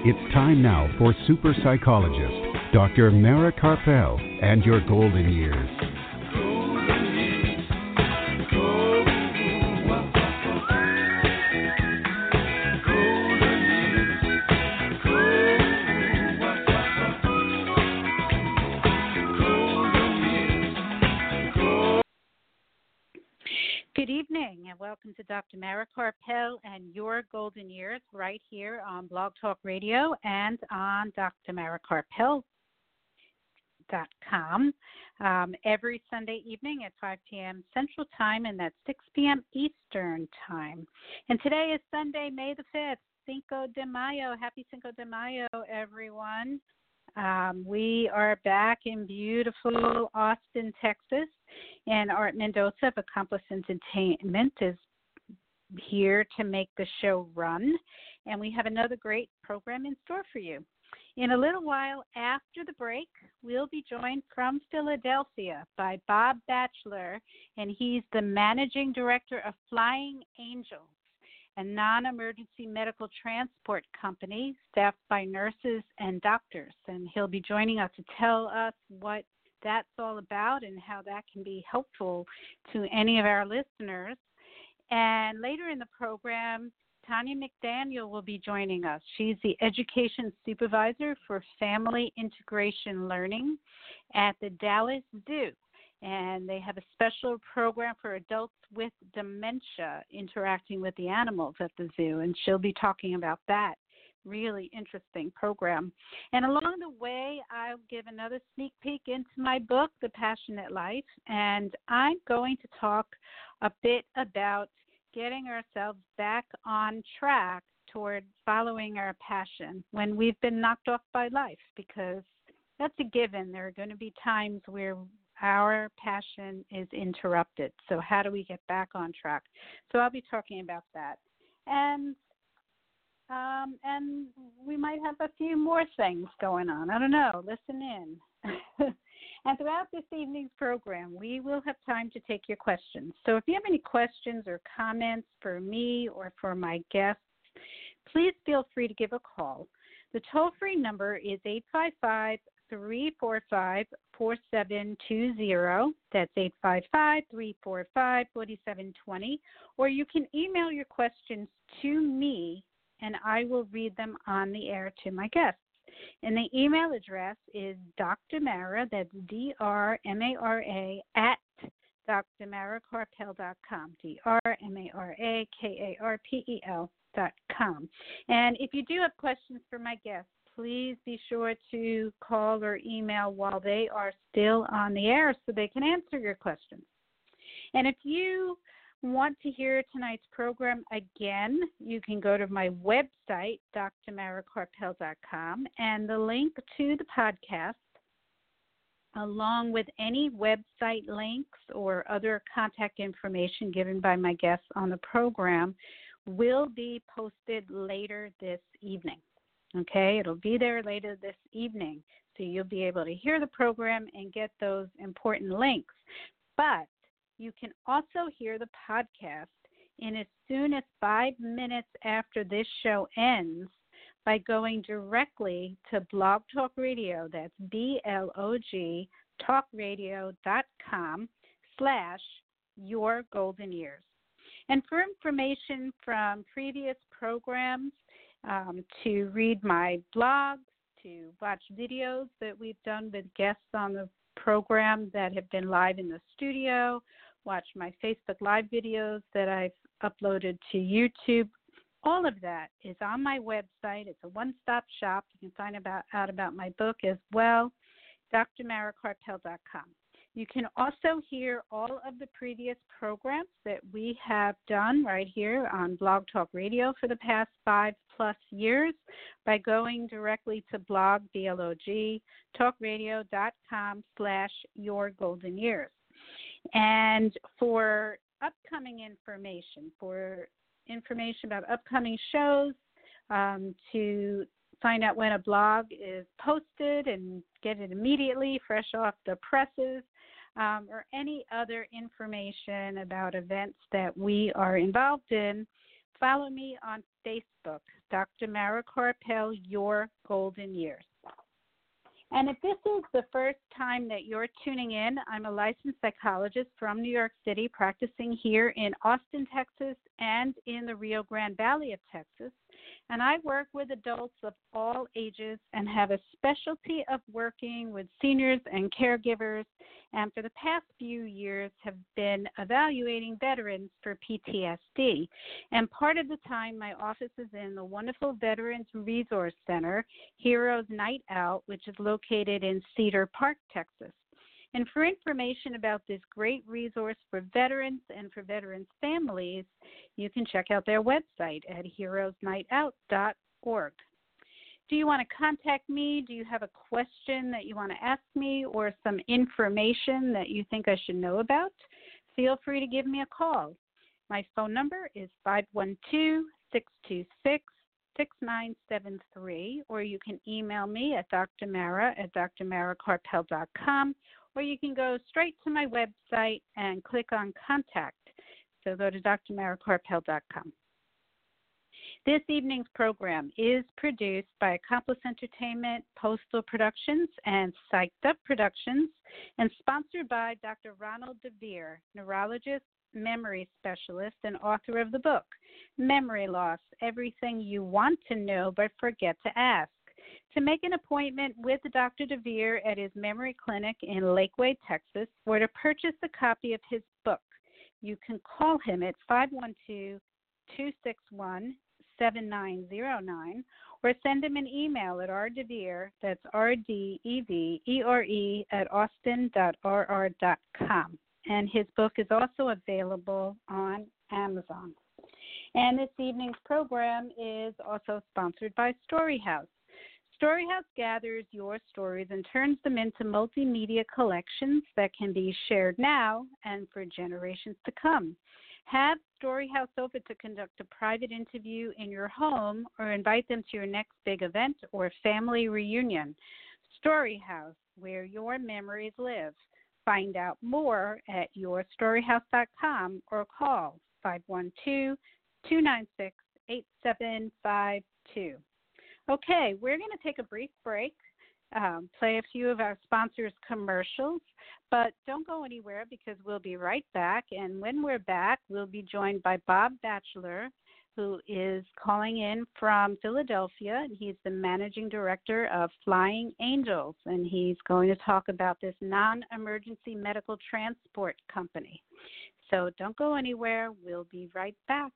It's time now for super psychologist, Dr. Mara Karpel, and your golden years. Good evening and welcome to Dr. Mara Karpel and Your Golden Years right here on Blog Talk Radio and on drmarakarpel.com every Sunday evening at 5 p.m. Central Time, and that's 6 p.m. Eastern Time. And today is Sunday, May the 5th, Cinco de Mayo. Happy Cinco de Mayo, everyone. We are back in beautiful Austin, Texas, and Art Mendoza of Accomplice Entertainment is here to make the show run, and we have another great program in store for you. In a little while after the break, we'll be joined from Philadelphia by Bob Batchelor, and he's the Managing Director of Flying Angels, a non-emergency medical transport company staffed by nurses and doctors. And he'll be joining us to tell us what that's all about and how that can be helpful to any of our listeners. And later in the program, Tanya McDaniel will be joining us. She's the Education Supervisor for Family Integration Learning at the Dallas Zoo. And they have a special program for adults with dementia interacting with the animals at the zoo, and she'll be talking about that. Really interesting program. And along the way, I'll give another sneak peek into my book, The Passionate Life, and I'm going to talk a bit about getting ourselves back on track toward following our passion when we've been knocked off by life, because that's a given. There are going to be times where our passion is interrupted. So how do we get back on track? So I'll be talking about that. And we might have a few more things going on. I don't know. Listen in. And throughout this evening's program, we will have time to take your questions. So if you have any questions or comments for me or for my guests, please feel free to give a call. The toll-free number is 855-345-4720. That's 855-345-4720. Or you can email your questions to me, and I will read them on the air to my guests. And the email address is Dr. Mara, that's D-R-M-A-R-A, at drmarakarpel.com, drmarakarpel.com. And if you do have questions for my guests, please be sure to call or email while they are still on the air so they can answer your questions. And if you want to hear tonight's program again, you can go to my website, drmarakarpel.com, and the link to the podcast, along with any website links or other contact information given by my guests on the program, will be posted later this evening. Okay, it'll be there later this evening, so you'll be able to hear the program and get those important links. But you can also hear the podcast in as soon as 5 minutes after this show ends by going directly to Blog Talk Radio. That's BLOG talkradio.com/Your Golden Years. And for information from previous programs, to read my blogs, to watch videos that we've done with guests on the program that have been live in the studio, watch my Facebook Live videos that I've uploaded to YouTube. All of that is on my website. It's a one-stop shop. You can find out about my book as well, drmarakarpel.com. You can also hear all of the previous programs that we have done right here on Blog Talk Radio for the past 5+ years by going directly to blog, BLOG, talkradio.com/Your Golden Years. And for upcoming information, about upcoming shows, to find out when a blog is posted and get it immediately, fresh off the presses, or any other information about events that we are involved in, follow me on Facebook, Dr. Mara Karpel, Your Golden Years. And if this is the first time that you're tuning in, I'm a licensed psychologist from New York City, practicing here in Austin, Texas, and in the Rio Grande Valley of Texas. And I work with adults of all ages and have a specialty of working with seniors and caregivers, and for the past few years have been evaluating veterans for PTSD. And part of the time, my office is in the wonderful Veterans Resource Center, Heroes Night Out, which is located in Cedar Park, Texas. And for information about this great resource for veterans and for veterans' families, you can check out their website at heroesnightout.org. Do you want to contact me? Do you have a question that you want to ask me or some information that you think I should know about? Feel free to give me a call. My phone number is 512-626-6973, or you can email me at drmara@drmarakarpel.com, or you can go straight to my website and click on Contact. So go to drmarakarpel.com. This evening's program is produced by Accomplice Entertainment, Postal Productions, and Psyched Up Productions, and sponsored by Dr. Ronald DeVere, neurologist, memory specialist, and author of the book, Memory Loss, Everything You Want to Know But Forget to Ask. To make an appointment with Dr. DeVere at his memory clinic in Lakeway, Texas, or to purchase a copy of his book, you can call him at 512-261-7909, or send him an email at rdevere, that's rdevere, at austin.rr.com. And his book is also available on Amazon. And this evening's program is also sponsored by Storyhouse. Storyhouse gathers your stories and turns them into multimedia collections that can be shared now and for generations to come. Have Storyhouse over to conduct a private interview in your home or invite them to your next big event or family reunion. Storyhouse, where your memories live. Find out more at yourstoryhouse.com or call 512-296-8752. Okay, we're going to take a brief break, play a few of our sponsors' commercials, but don't go anywhere because we'll be right back. And when we're back, we'll be joined by Bob Batchelor, who is calling in from Philadelphia, and he's the managing director of Flying Angels, and he's going to talk about this non-emergency medical transport company. So don't go anywhere. We'll be right back.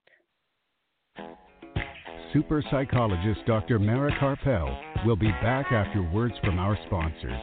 Super psychologist Dr. Mara Karpel will be back after words from our sponsors.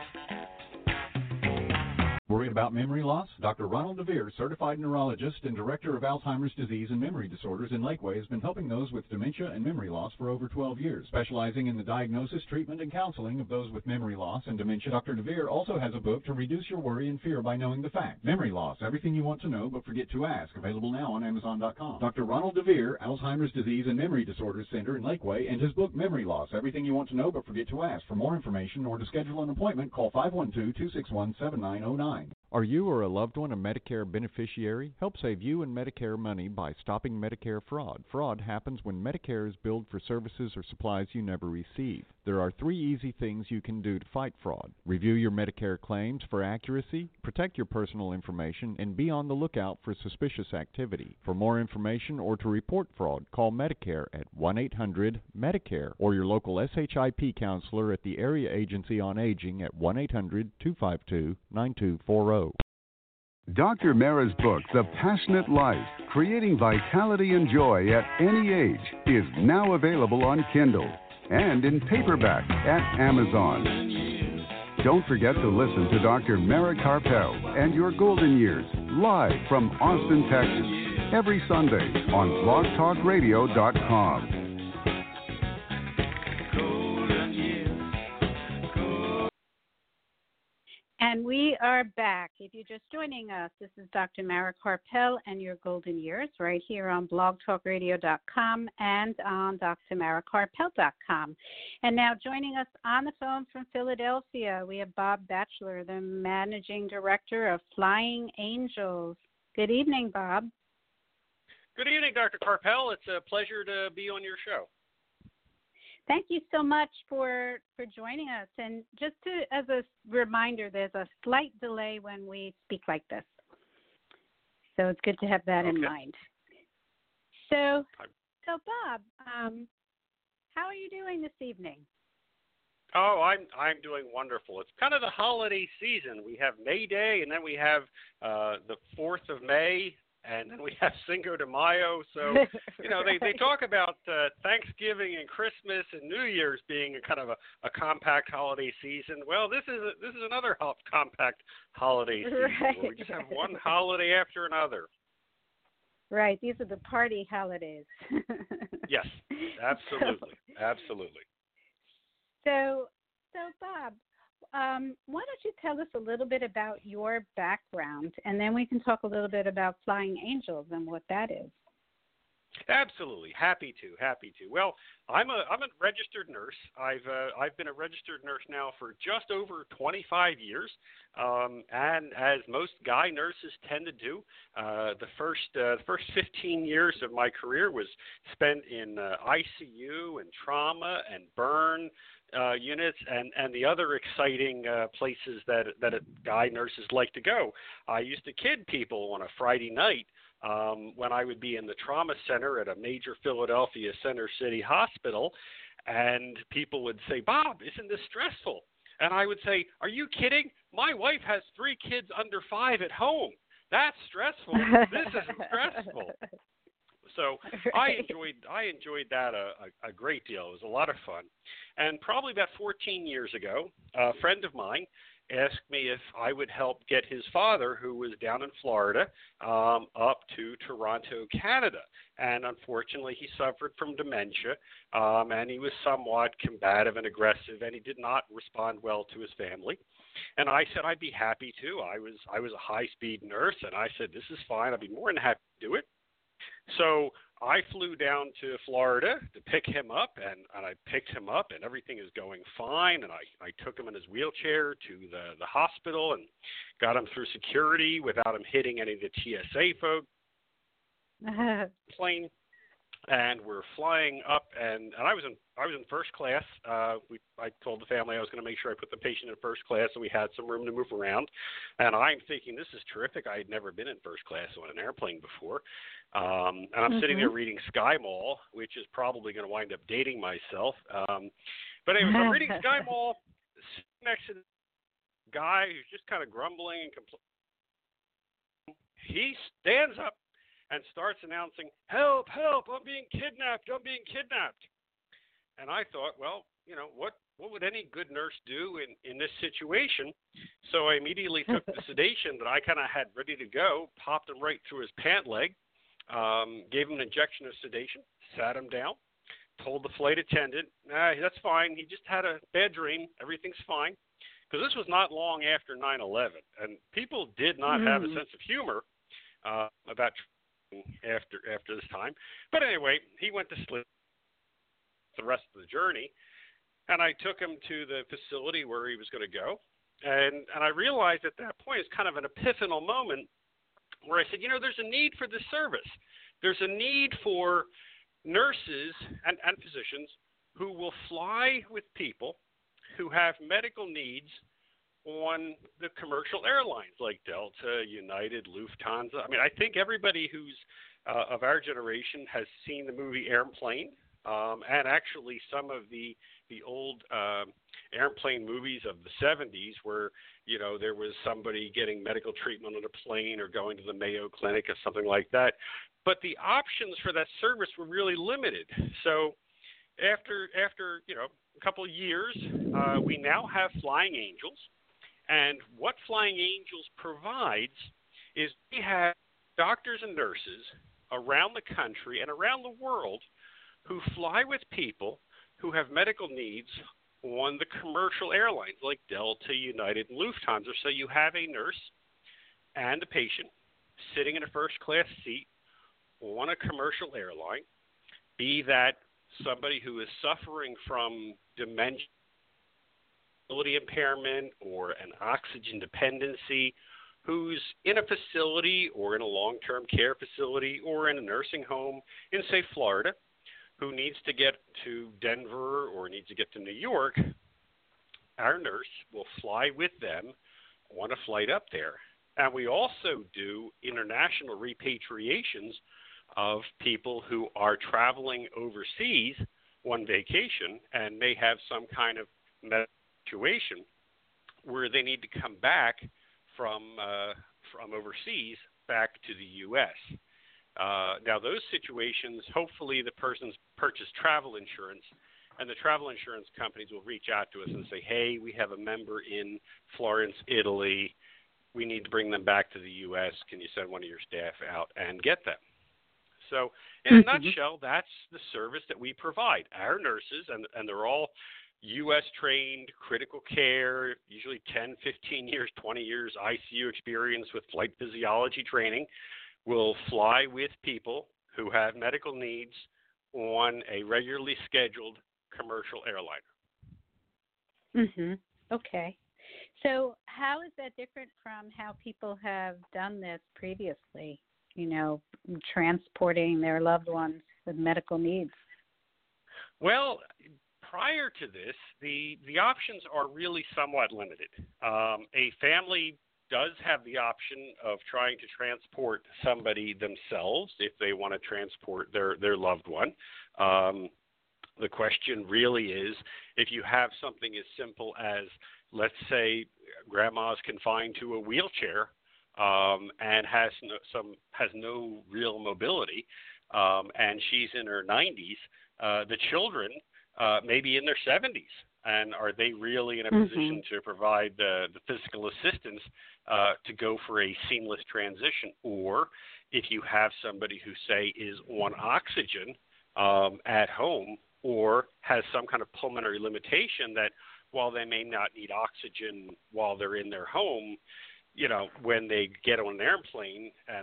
Worried about memory loss? Dr. Ronald DeVere, certified neurologist and director of Alzheimer's disease and memory disorders in Lakeway, has been helping those with dementia and memory loss for over 12 years. Specializing in the diagnosis, treatment, and counseling of those with memory loss and dementia, Dr. DeVere also has a book to reduce your worry and fear by knowing the facts. Memory Loss, Everything You Want to Know But Forget to Ask, available now on Amazon.com. Dr. Ronald DeVere, Alzheimer's disease and memory disorders center in Lakeway, and his book, Memory Loss, Everything You Want to Know But Forget to Ask. For more information or to schedule an appointment, call 512-261-7909. Are you or a loved one a Medicare beneficiary? Help save you and Medicare money by stopping Medicare fraud. Fraud happens when Medicare is billed for services or supplies you never receive. There are 3 easy things you can do to fight fraud. Review your Medicare claims for accuracy, protect your personal information, and be on the lookout for suspicious activity. For more information or to report fraud, call Medicare at 1-800-MEDICARE or your local SHIP counselor at the Area Agency on Aging at 1-800-252-9240. Dr. Mara's book, The Passionate Life, Creating Vitality and Joy at Any Age, is now available on Kindle and in paperback at Amazon. Don't forget to listen to Dr. Mara Karpel and Your Golden Years live from Austin, Texas, every Sunday on blogtalkradio.com. And we are back. If you're just joining us, this is Dr. Mara Karpel and Your Golden Years right here on blogtalkradio.com and on drmarakarpel.com. And now joining us on the phone from Philadelphia, we have Bob Batchelor, the Managing Director of Flying Angels. Good evening, Bob. Good evening, Dr. Karpel. It's a pleasure to be on your show. Thank you so much for joining us. And just as a reminder, there's a slight delay when we speak like this. So it's good to have that in mind. So Bob, how are you doing this evening? Oh, I'm doing wonderful. It's kind of the holiday season. We have May Day, and then we have the 4th of May, and then we have Cinco de Mayo. So, they talk about Thanksgiving and Christmas and New Year's being a kind of a compact holiday season. Well, this is another compact holiday season where we just have one holiday after another. Right. These are the party holidays. Yes, absolutely. Absolutely. So Bob, why don't you tell us a little bit about your background, and then we can talk a little bit about Flying Angels and what that is. Absolutely, happy to. Well, I'm a registered nurse. I've been a registered nurse now for just over 25 years, and as most guy nurses tend to do, the first 15 years of my career was spent in ICU and trauma and burn units and the other exciting places that guy nurses like to go. I used to kid people on a Friday night when I would be in the trauma center at a major Philadelphia Center City hospital, and people would say, "Bob, isn't this stressful?" And I would say, "Are you kidding? My wife has 3 kids under 5 at home. That's stressful. This isn't stressful." So I enjoyed that a great deal. It was a lot of fun. And probably about 14 years ago, a friend of mine asked me if I would help get his father, who was down in Florida, up to Toronto, Canada. And unfortunately, he suffered from dementia, and he was somewhat combative and aggressive, and he did not respond well to his family. And I said I'd be happy to. I was a high-speed nurse, and I said, "This is fine. I'd be more than happy to do it." So I flew down to Florida to pick him up, and I picked him up, and everything is going fine. And I took him in his wheelchair to the hospital and got him through security without him hitting any of the TSA folks. Plane, and we're flying up, and I was in first class. I told the family I was going to make sure I put the patient in first class, so we had some room to move around. And I'm thinking, this is terrific. I had never been in first class on an airplane before. And I'm sitting there reading Sky Mall, which is probably going to wind up dating myself. But anyway, so I'm reading Sky Mall, next to the guy who's just kind of grumbling and complaining. He stands up and starts announcing, "Help, help, I'm being kidnapped, I'm being kidnapped." And I thought, well, what would any good nurse do in this situation? So I immediately took the sedation that I kind of had ready to go, popped him right through his pant leg, gave him an injection of sedation, sat him down, told the flight attendant, "That's fine, he just had a bad dream, everything's fine." Because this was not long after 9/11, and people did not have a sense of humor about after this time. But anyway, he went to sleep the rest of the journey, and I took him to the facility where he was going to go. And I realized at that point, it's kind of an epiphanal moment where I said, there's a need for this service. There's a need for nurses and physicians who will fly with people who have medical needs on the commercial airlines like Delta, United, Lufthansa. I mean, I think everybody who's of our generation has seen the movie Airplane, and actually some of the old airplane movies of the 70s where, there was somebody getting medical treatment on a plane or going to the Mayo Clinic or something like that. But the options for that service were really limited. So after a couple of years, we now have Flying Angels. And what Flying Angels provides is we have doctors and nurses around the country and around the world who fly with people who have medical needs on the commercial airlines like Delta, United, and Lufthansa. So you have a nurse and a patient sitting in a first-class seat on a commercial airline, be that somebody who is suffering from dementia, impairment, or an oxygen dependency, who's in a facility or in a long-term care facility or in a nursing home in, say, Florida, who needs to get to Denver or needs to get to New York, our nurse will fly with them on a flight up there. And we also do international repatriations of people who are traveling overseas on vacation and may have some kind of medical situation where they need to come back from overseas back to the U.S. Now, those situations, hopefully the person's purchased travel insurance, and the travel insurance companies will reach out to us and say, hey, we have a member in Florence, Italy. We need to bring them back to the U.S. Can you send one of your staff out and get them? So in a nutshell, that's the service that we provide. Our nurses, and they're all U.S. trained, critical care, usually 10, 15 years, 20 years ICU experience with flight physiology training, will fly with people who have medical needs on a regularly scheduled commercial airliner. Okay. So how is that different from how people have done this previously, transporting their loved ones with medical needs? Well, prior to this, the options are really somewhat limited. A family does have the option of trying to transport somebody themselves if they want to transport their loved one. The question really is, if you have something as simple as, let's say, grandma's confined to a wheelchair and has no real mobility, and she's in her 90s, the children may be in their 70s. And are they really in a position to provide the physical assistance to go for a seamless transition? Or if you have somebody who, say, is on oxygen at home or has some kind of pulmonary limitation that while they may not need oxygen while they're in their home, when they get on an airplane at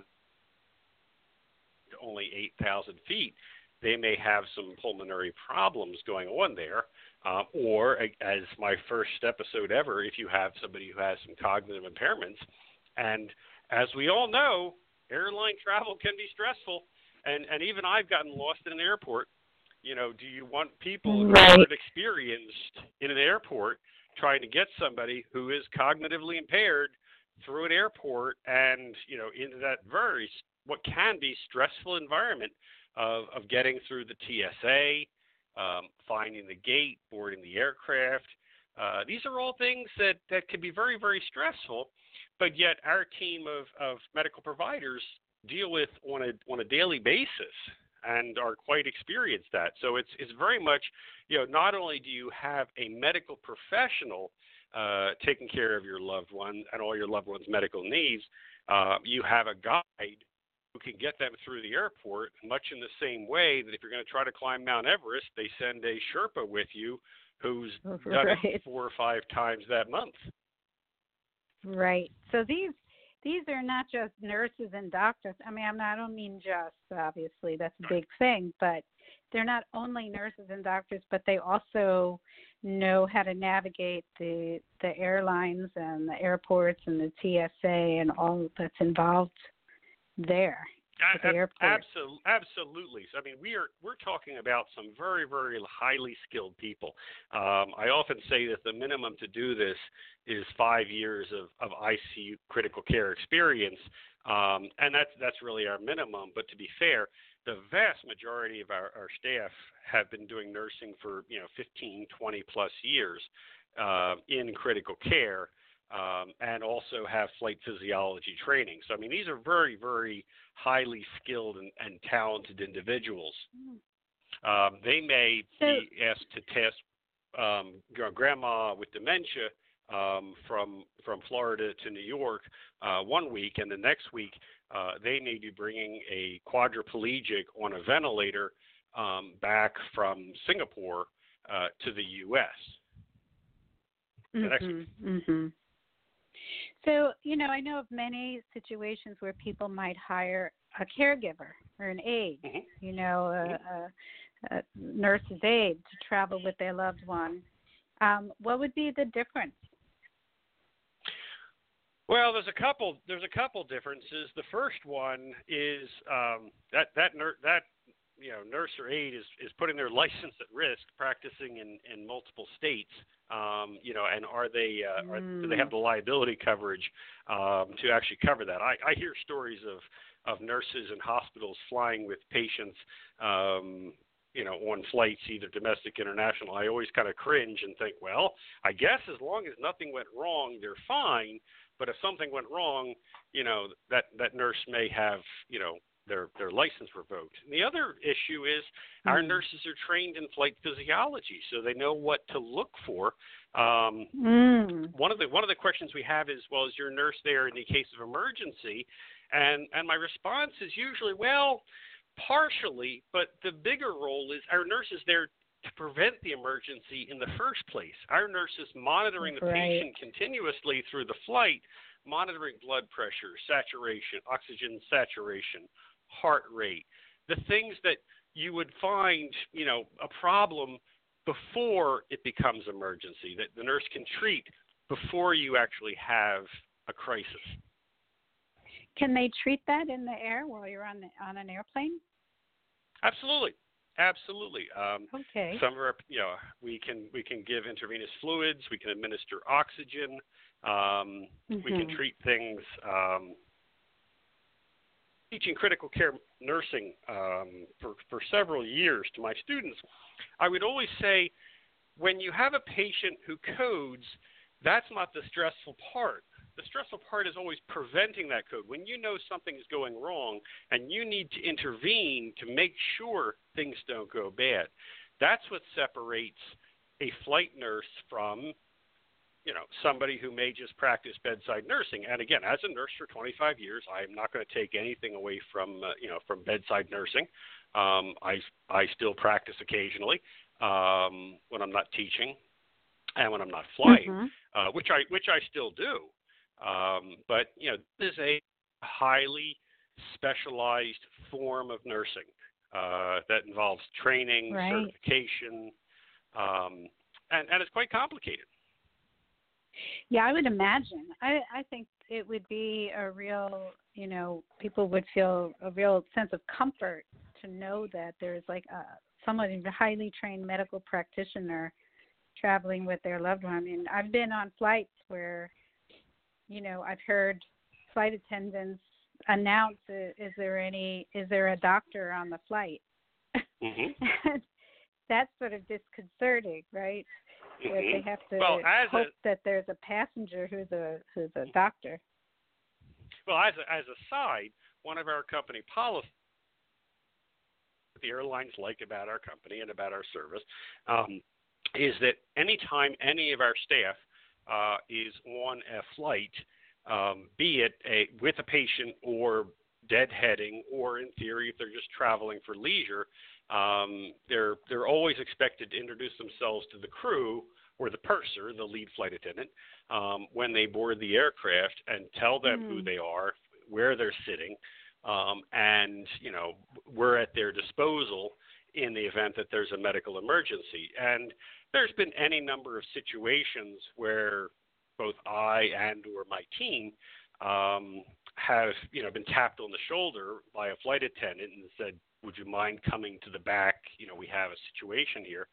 only 8,000 feet, they may have some pulmonary problems going on there. Or, as my first episode ever, if you have somebody who has some cognitive impairments. And as we all know, airline travel can be stressful. And even I've gotten lost in an airport. Do you want people who are experienced in an airport trying to get somebody who is cognitively impaired through an airport and, into that what can be stressful environment of getting through the TSA, finding the gate, boarding the aircraft. These are all things that can be very, very stressful, but yet our team of medical providers deal with on a daily basis and are quite experienced at. So it's very much, not only do you have a medical professional taking care of your loved one and all your loved one's medical needs, you have a guide who can get them through the airport, much in the same way that if you're going to try to climb Mount Everest, they send a Sherpa with you who's done it 4 or 5 times that month. Right. So these are not just nurses and doctors. I don't mean just, obviously, that's a big thing, but they're not only nurses and doctors, but they also know how to navigate the airlines and the airports and the TSA and all that's involved there. Absolutely. So, we're talking about some very, very highly skilled people. I often say that the minimum to do this is 5 years of ICU critical care experience, and that's really our minimum. But to be fair, the vast majority of our staff have been doing nursing for 15, 20 plus years in critical care. And also have flight physiology training. So, these are very, very highly skilled and talented individuals. They may be asked to test grandma with dementia from Florida to New York 1 week, and the next week they may be bringing a quadriplegic on a ventilator back from Singapore to the U.S. the next week. So, I know of many situations where people might hire a caregiver or an aide, a nurse's aide to travel with their loved one. What would be the difference? Well, there's a couple differences. The first one is that nurse or aide is putting their license at risk, practicing in multiple states. And are they do they have the liability coverage to actually cover that? I hear stories of nurses in hospitals flying with patients. On flights, either domestic, international. I always kind of cringe and think, well, I guess as long as nothing went wrong, they're fine. But if something went wrong, that nurse may have, their license revoked. And the other issue is our nurses are trained in flight physiology, so they know what to look for. One of the questions we have is, well, is your nurse there in the case of emergency? And my response is usually, well, partially, but the bigger role is our nurse is there to prevent the emergency in the first place. Our nurse is monitoring the patient continuously through the flight, monitoring blood pressure, saturation, oxygen saturation, heart rate, the things that you would find, a problem before it becomes emergency, that the nurse can treat before you actually have a crisis. Can they treat that in the air while you're on an airplane? Absolutely. Okay. Some of our, we can give intravenous fluids. We can administer oxygen. We can treat things. Teaching critical care nursing for several years to my students, I would always say, when you have a patient who codes, that's not the stressful part. The stressful part is always preventing that code. When you know something is going wrong and you need to intervene to make sure things don't go bad, that's what separates a flight nurse from, somebody who may just practice bedside nursing. And again, as a nurse for 25 years, I'm not going to take anything away from, from bedside nursing. I still practice occasionally when I'm not teaching and when I'm not flying, which I still do. But this is a highly specialized form of nursing that involves training, certification, and it's quite complicated. Yeah, I would imagine. I think it would be a real, people would feel a real sense of comfort to know that there's someone, a highly trained medical practitioner traveling with their loved one. I mean, I've been on flights where I've heard flight attendants announce, is there a doctor on the flight? And that's sort of disconcerting, right? That they have to hope that there's a passenger who's a doctor. Well, as a side, one of our company policies, the airlines like about our company and about our service, is that anytime any of our staff is on a flight, be it with a patient or deadheading, or in theory, if they're just traveling for leisure, they're always expected to introduce themselves to the crew or the purser, the lead flight attendant, when they board the aircraft, and tell them who they are, where they're sitting, and we're at their disposal in the event that there's a medical emergency. And there's been any number of situations where both I and or my team have been tapped on the shoulder by a flight attendant and said, would you mind coming to the back? We have a situation here.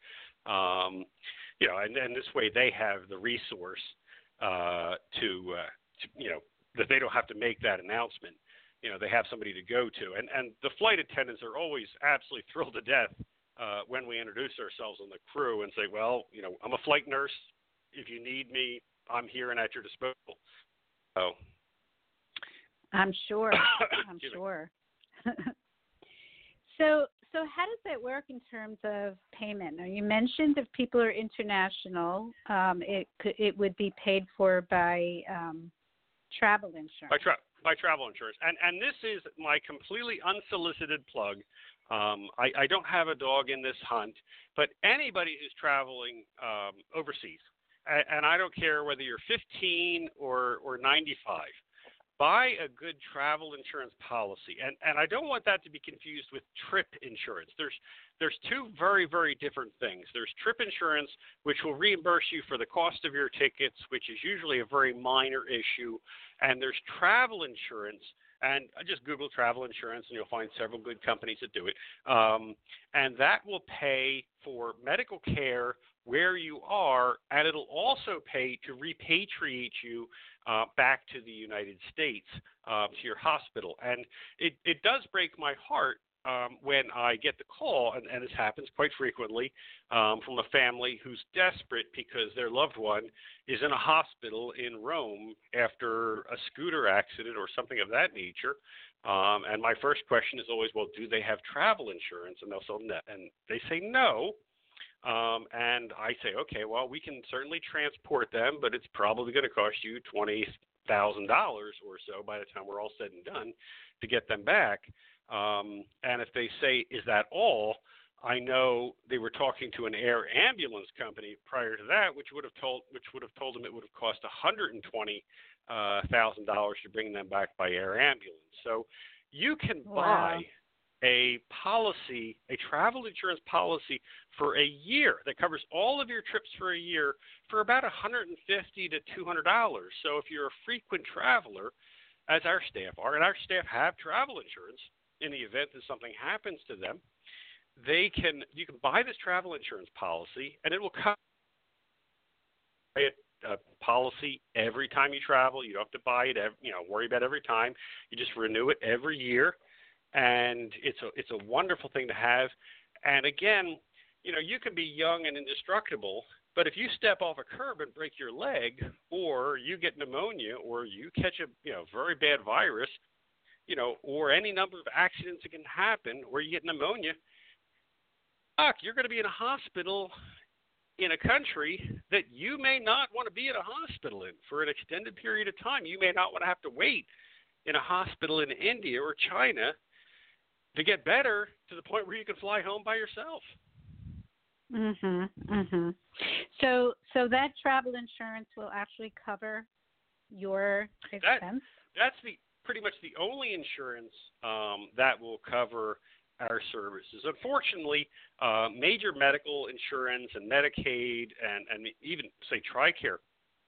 And this way they have the resource to that they don't have to make that announcement. They have somebody to go to. And the flight attendants are always absolutely thrilled to death when we introduce ourselves on the crew and say, well, I'm a flight nurse. If you need me, I'm here and at your disposal. So I'm sure. I'm sure. So how does that work in terms of payment? Now, you mentioned if people are international, it would be paid for by travel insurance. By travel insurance. And this is my completely unsolicited plug. I don't have a dog in this hunt, but anybody who's traveling overseas, and I don't care whether you're 15 or 95, buy a good travel insurance policy. And I don't want that to be confused with trip insurance. There's two very, very different things. There's trip insurance, which will reimburse you for the cost of your tickets, which is usually a very minor issue. And there's travel insurance. And just Google travel insurance, and you'll find several good companies that do it. And that will pay for medical care where you are, and it'll also pay to repatriate you back to the United States, to your hospital. And it does break my heart when I get the call, and this happens quite frequently, from a family who's desperate because their loved one is in a hospital in Rome after a scooter accident or something of that nature. And my first question is always, well, do they have travel insurance? And they'll say no, and they say no. And I say, okay, well, we can certainly transport them, but it's probably going to cost you $20,000 or so by the time we're all said and done to get them back. And if they say, is that all? I know they were talking to an air ambulance company prior to that, which would have told them it would have cost $120,000 to bring them back by air ambulance. So you can buy a policy, a travel insurance policy for a year that covers all of your trips for a year for about $150 to $200. So if you're a frequent traveler, as our staff are, and our staff have travel insurance in the event that something happens to them, you can buy this travel insurance policy, and it will cover a policy every time you travel. You don't have to buy it, worry about it every time. You just renew it every year. And it's a wonderful thing to have. And again, you can be young and indestructible, but if you step off a curb and break your leg, or you get pneumonia, or you catch a very bad virus, or any number of accidents that can happen, or you get pneumonia, you're going to be in a hospital in a country that you may not want to be in a hospital in for an extended period of time. You may not want to have to wait in a hospital in India or China to get better to the point where you can fly home by yourself. So that travel insurance will actually cover your expense? That's pretty much the only insurance that will cover our services. Unfortunately, major medical insurance and Medicaid and even, say, TRICARE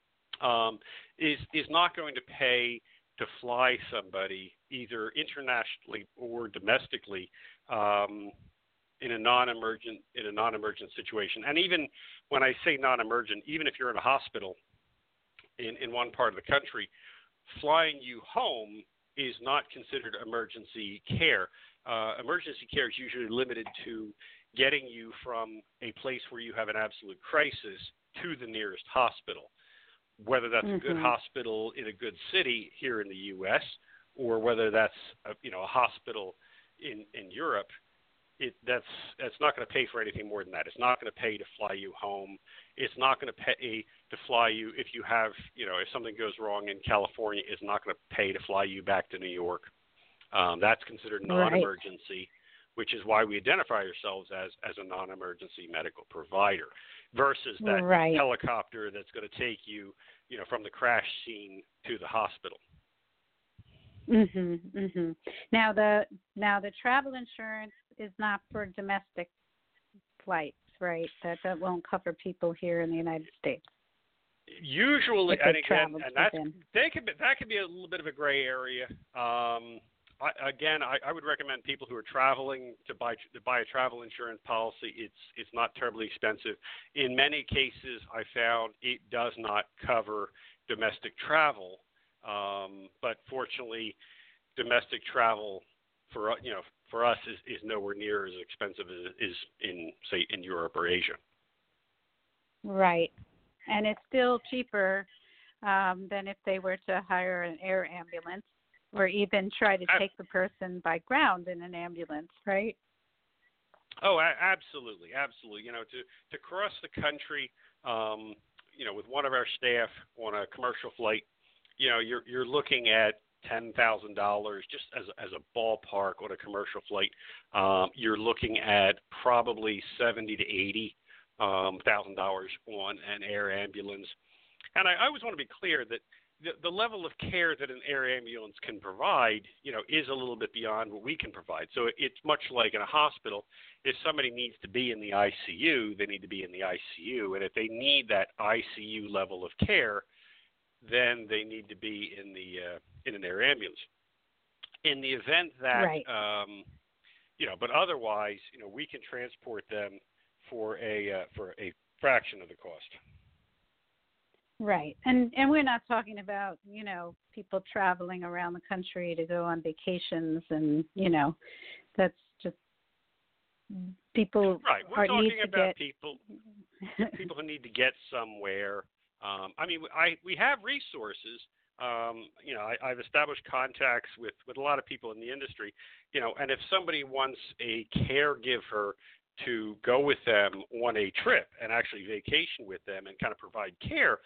is not going to pay to fly somebody either internationally or domestically in a non-emergent situation. And even when I say non-emergent, even if you're in a hospital in one part of the country, flying you home is not considered emergency care. Emergency care is usually limited to getting you from a place where you have an absolute crisis to the nearest hospital, whether that's a good hospital in a good city here in the U.S. or whether that's a hospital in Europe. That's not going to pay for anything more than that. It's not going to pay to fly you home. It's not going to pay to fly you if you have, if something goes wrong in California. It's not going to pay to fly you back to New York. That's considered non-emergency, which is why we identify ourselves as a non-emergency medical provider, versus that helicopter that's going to take you, from the crash scene to the hospital. Now the travel insurance is not for domestic flights, right? That won't cover people here in the United States. Usually, and again, and that could be a little bit of a gray area. I would recommend people who are traveling to buy a travel insurance policy. It's not terribly expensive. In many cases, I found it does not cover domestic travel, but fortunately, domestic travel for us is nowhere near as expensive as it is in Europe or Asia. Right, and it's still cheaper than if they were to hire an air ambulance, or even try to take the person by ground in an ambulance, right? Oh, absolutely. To cross the country, with one of our staff on a commercial flight, you're looking at $10,000 just as a ballpark on a commercial flight. You're looking at probably $70,000 to $80,000 on an air ambulance. And I always want to be clear that the level of care that an air ambulance can provide, is a little bit beyond what we can provide. So it's much like in a hospital. If somebody needs to be in the ICU, they need to be in the ICU. And if they need that ICU level of care, then they need to be in an air ambulance. In the event that, right. But otherwise, we can transport them for a fraction of the cost. Right. And we're not talking about, people traveling around the country to go on vacations and, that's just people right. We're talking about get... people who need to get somewhere. We have resources. I've established contacts with a lot of people in the industry, and if somebody wants a caregiver to go with them on a trip and actually vacation with them and kind of provide care,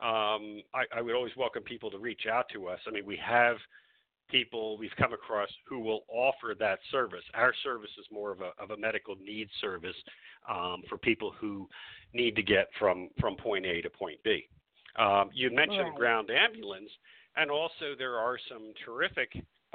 I would always welcome people to reach out to us. We have people we've come across who will offer that service. Our service is more of a medical needs service for people who need to get from point A to point B. You mentioned right. ground ambulance, and also there are some terrific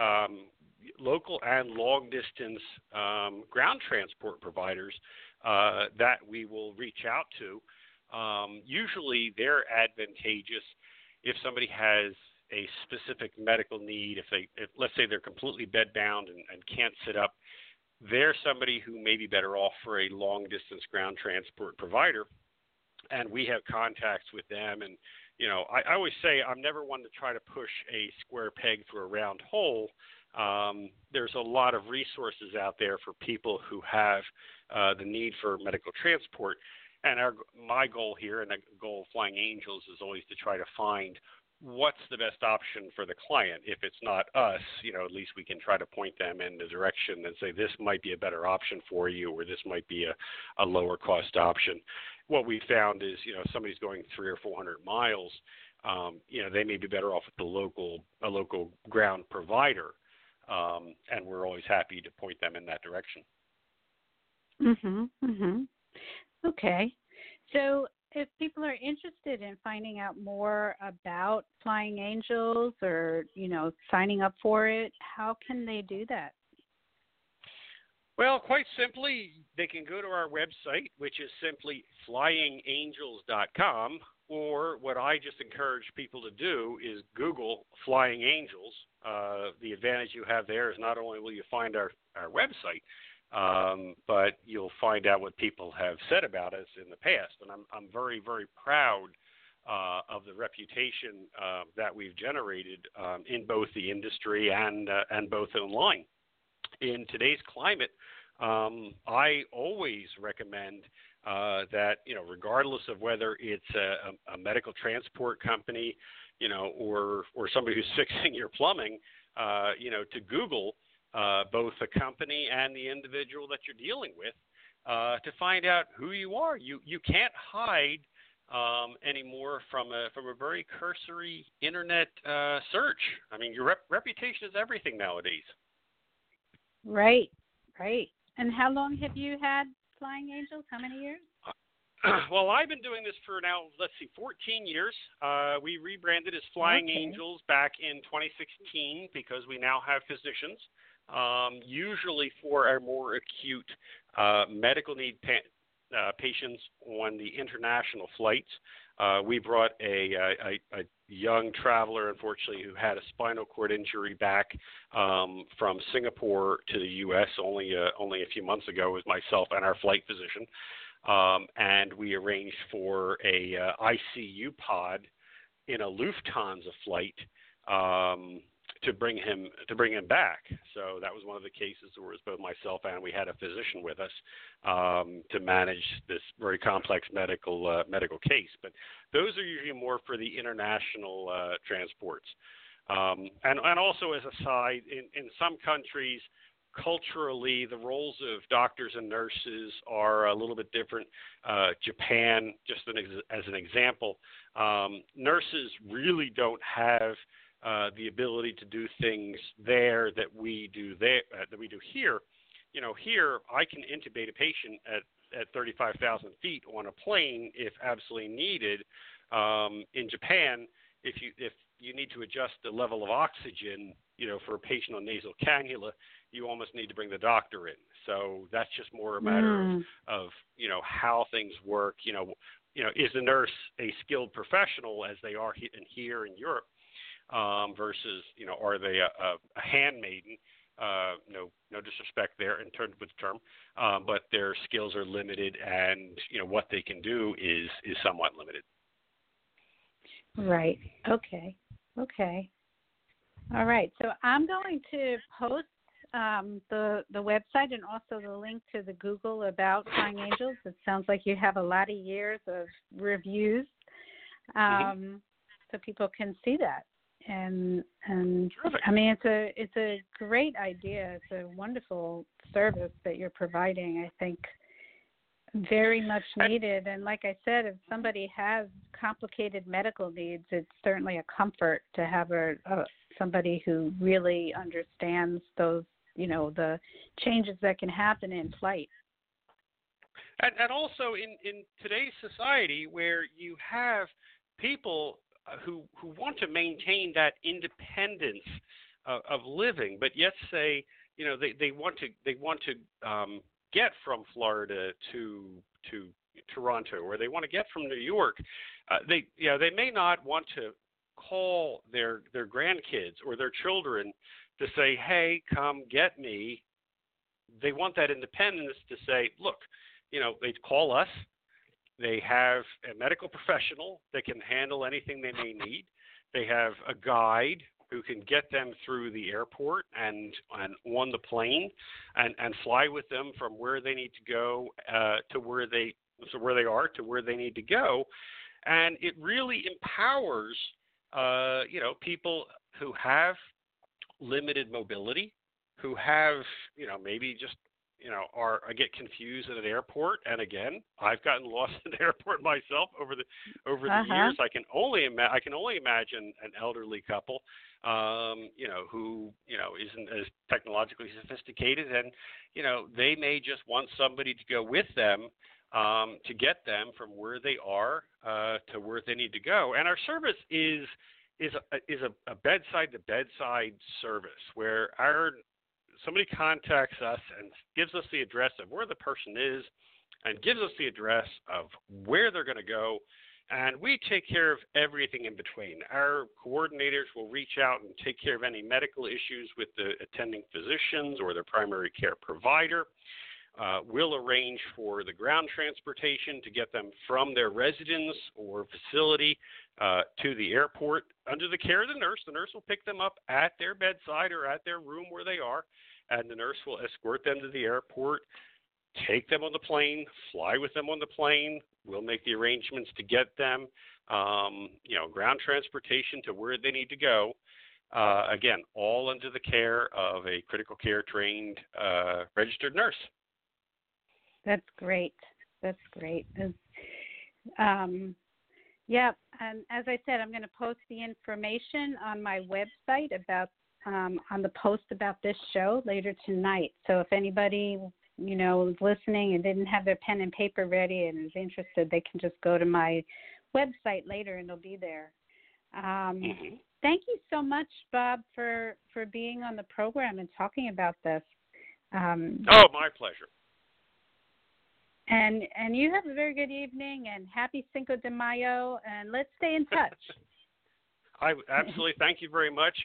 local and long-distance ground transport providers that we will reach out to. Usually they're advantageous if somebody has a specific medical need. If let's say they're completely bedbound and can't sit up, they're somebody who may be better off for a long-distance ground transport provider. And we have contacts with them. And, I always say I'm never one to try to push a square peg through a round hole. There's a lot of resources out there for people who have the need for medical transport. And my goal here and the goal of Flying Angels is always to try to find what's the best option for the client. If it's not us, at least we can try to point them in the direction and say this might be a better option for you, or this might be a lower cost option. What we found is, if somebody's going 300 or 400 miles, they may be better off with a local ground provider, and we're always happy to point them in that direction. Okay. So if people are interested in finding out more about Flying Angels or, signing up for it, how can they do that? Well, quite simply, they can go to our website, which is simply flyingangels.com, or what I just encourage people to do is Google Flying Angels. The advantage you have there is not only will you find our website, but you'll find out what people have said about us in the past. And I'm very, very proud of the reputation that we've generated in both the industry and both online. In today's climate, I always recommend that, regardless of whether it's a medical transport company, or somebody who's fixing your plumbing, to Google both the company and the individual that you're dealing with to find out who you are. You can't hide anymore from a very cursory internet search. Your reputation is everything nowadays. Right. And how long have you had Flying Angels? How many years? Well, I've been doing this for now, 14 years. We rebranded as Flying Angels back in 2016 because we now have physicians, usually for our more acute medical need patients on the international flights. We brought a young traveler, unfortunately, who had a spinal cord injury back from Singapore to the U.S. only a few months ago. It was myself and our flight physician, and we arranged for a ICU pod in a Lufthansa flight to bring him back. So that was one of the cases where it was both myself and we had a physician with us to manage this very complex medical case. But those are usually more for the international transports. And also, as a side, in some countries, culturally, the roles of doctors and nurses are a little bit different. Japan, just as an example, nurses really don't have the ability to do things there that we do here. Here I can intubate a patient at 35,000 feet on a plane if absolutely needed. In Japan, if you need to adjust the level of oxygen, for a patient on nasal cannula, you almost need to bring the doctor in. So that's just more a matter of how things work. Is the nurse a skilled professional as they are here in Europe, versus, are they a handmaiden? No disrespect there in terms with the term, but their skills are limited, and what they can do is somewhat limited. Right. Okay. All right. So I'm going to post the website and also the link to the Google about Flying Angels. It sounds like you have a lot of years of reviews, so people can see that. And Terrific. I mean, it's a great idea. It's a wonderful service that you're providing. I think very much needed. And like I said, if somebody has complicated medical needs, it's certainly a comfort to have somebody who really understands those, the changes that can happen in flight. And also in today's society, where you have people who want to maintain that independence of living, but yet say, they want to get from Florida to Toronto, or they want to get from New York. They may not want to call their grandkids or their children to say, "Hey, come get me." They want that independence to say, "Look, they call us. They have a medical professional that can handle anything they may need. They have a guide who can get them through the airport and on the plane and fly with them from where they need to go to where they are to where they need to go." And it really empowers people who have limited mobility, who have maybe just I get confused at an airport, and again, I've gotten lost in the airport myself over the years. I can only imagine an elderly couple, who isn't as technologically sophisticated, and they may just want somebody to go with them to get them from where they are to where they need to go. And our service is a bedside to bedside service where somebody contacts us and gives us the address of where the person is and gives us the address of where they're going to go, and we take care of everything in between. Our coordinators will reach out and take care of any medical issues with the attending physicians or their primary care provider. We'll arrange for the ground transportation to get them from their residence or facility to the airport under the care of the nurse. The nurse will pick them up at their bedside or at their room where they are, and the nurse will escort them to the airport, take them on the plane, fly with them on the plane. We'll make the arrangements to get them, ground transportation to where they need to go. Again, all under the care of a critical care trained registered nurse. That's great. And as I said, I'm going to post the information on my website about on the post about this show later tonight. So if anybody is listening and didn't have their pen and paper ready and is interested, they can just go to my website later and it'll be there. Thank you so much, Bob, for being on the program and talking about this. My pleasure. And you have a very good evening, and happy Cinco de Mayo, and let's stay in touch. I absolutely thank you very much,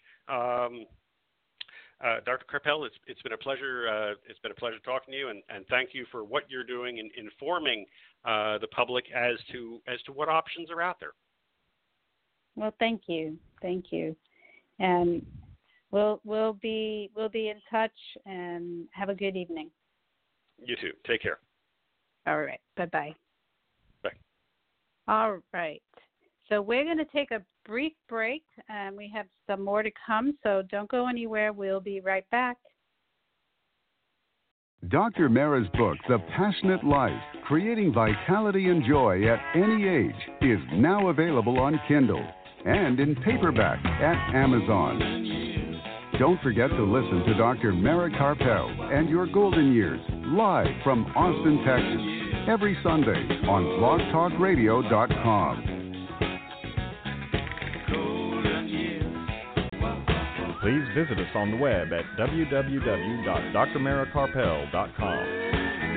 Dr. Karpel. It's been a pleasure. It's been a pleasure talking to you, and thank you for what you're doing in informing the public as to what options are out there. Well, thank you, and we'll be in touch, and have a good evening. You too. Take care. All right. Bye-bye. Bye. All right. So we're going to take a brief break, and we have some more to come, so don't go anywhere. We'll be right back. Dr. Mara's book, The Passionate Life, Creating Vitality and Joy at Any Age, is now available on Kindle and in paperback at Amazon. Don't forget to listen to Dr. Mara Karpel and Your Golden Years live from Austin, Texas, every Sunday on blogtalkradio.com. Please visit us on the web at www.drmarakarpel.com.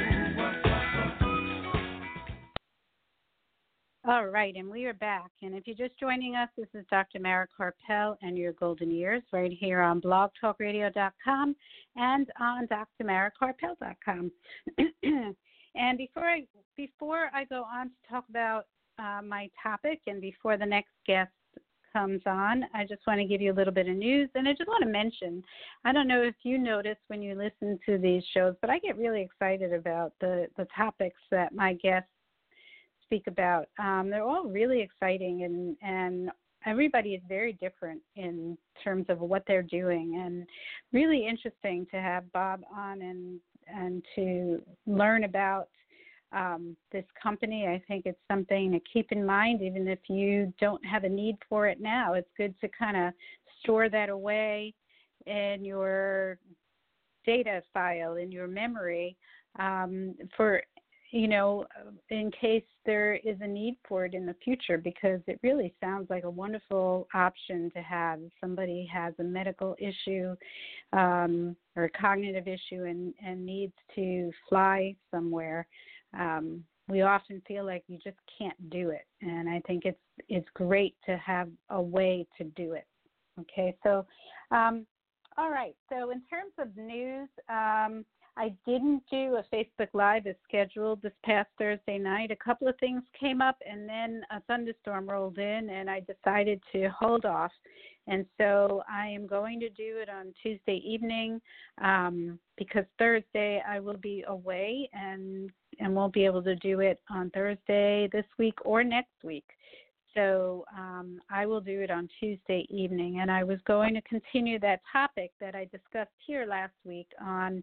All right, and we are back. And if you're just joining us, this is Dr. Mara Karpel and your golden years right here on blogtalkradio.com and on drmarakarpel.com. And before I go on to talk about my topic and before the next guest comes on, I just want to give you a little bit of news. And I just want to mention, I don't know if you notice when you listen to these shows, but I get really excited about the topics that my guests speak about. They're all really exciting, and everybody is very different in terms of what they're doing, and really interesting to have Bob on and to learn about this company. I think it's something to keep in mind, even if you don't have a need for it now. It's good to kind of store that away in your data file, in your memory, for in case there is a need for it in the future, because it really sounds like a wonderful option to have. If somebody has a medical issue or a cognitive issue and needs to fly somewhere, we often feel like you just can't do it. And I think it's great to have a way to do it. Okay, so all right. So in terms of news, I didn't do a Facebook Live as scheduled this past Thursday night. A couple of things came up, and then a thunderstorm rolled in, and I decided to hold off. And so I am going to do it on Tuesday evening because Thursday I will be away and won't be able to do it on Thursday this week or next week. So I will do it on Tuesday evening. And I was going to continue that topic that I discussed here last week on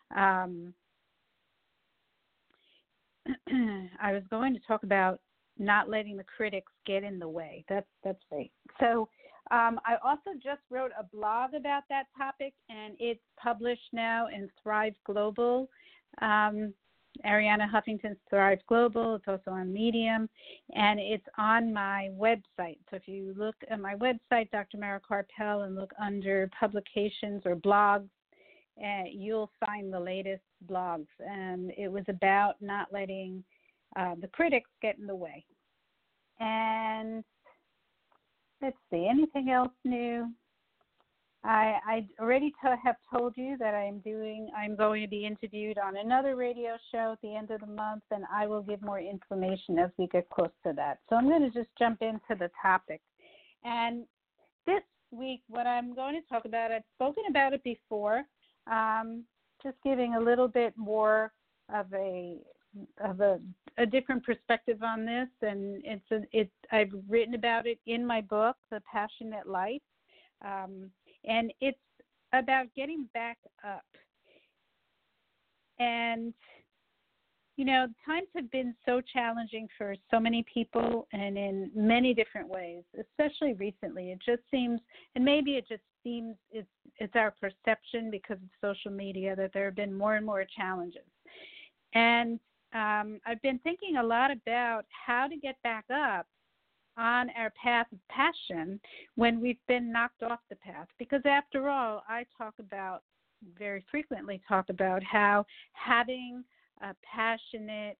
I was going to talk about not letting the critics get in the way. That's right. So I also just wrote a blog about that topic, and it's published now in Thrive Global. Ariana Huffington's Thrive Global. It's also on Medium, and it's on my website. So if you look at my website, Dr. Mara Karpel, and look under publications or blogs, you'll find the latest blogs. And it was about not letting the critics get in the way. And let's see, anything else new? I already have told you that I'm going to be interviewed on another radio show at the end of the month, and I will give more information as we get close to that. So I'm going to just jump into the topic. And this week, what I'm going to talk about, I've spoken about it before, just giving a little bit more of a different perspective on this, and I've written about it in my book, The Passionate Life. And it's about getting back up. And, times have been so challenging for so many people and in many different ways, especially recently. It just seems, and maybe it just seems it's our perception because of social media, that there have been more and more challenges. And I've been thinking a lot about how to get back up on our path of passion when we've been knocked off the path. Because after all, I very frequently talk about how having a passionate,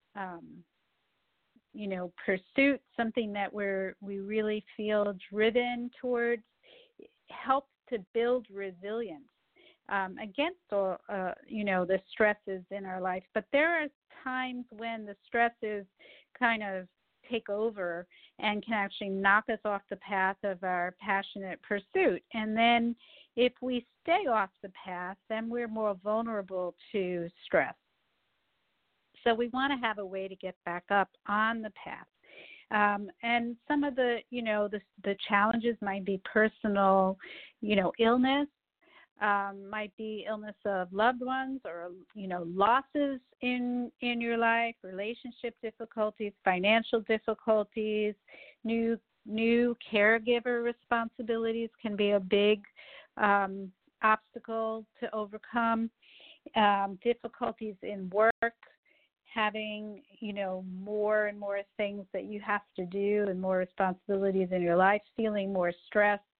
pursuit, something that we really feel driven towards, helps to build resilience against all, the stresses in our life. But there are times when the stresses kind of take over and can actually knock us off the path of our passionate pursuit. And then if we stay off the path, then we're more vulnerable to stress. So we want to have a way to get back up on the path. And some of the challenges might be personal, illness, might be illness of loved ones, or losses in your life, relationship difficulties, financial difficulties, new caregiver responsibilities can be a big obstacle to overcome, difficulties in work, having more and more things that you have to do and more responsibilities in your life, feeling more stress,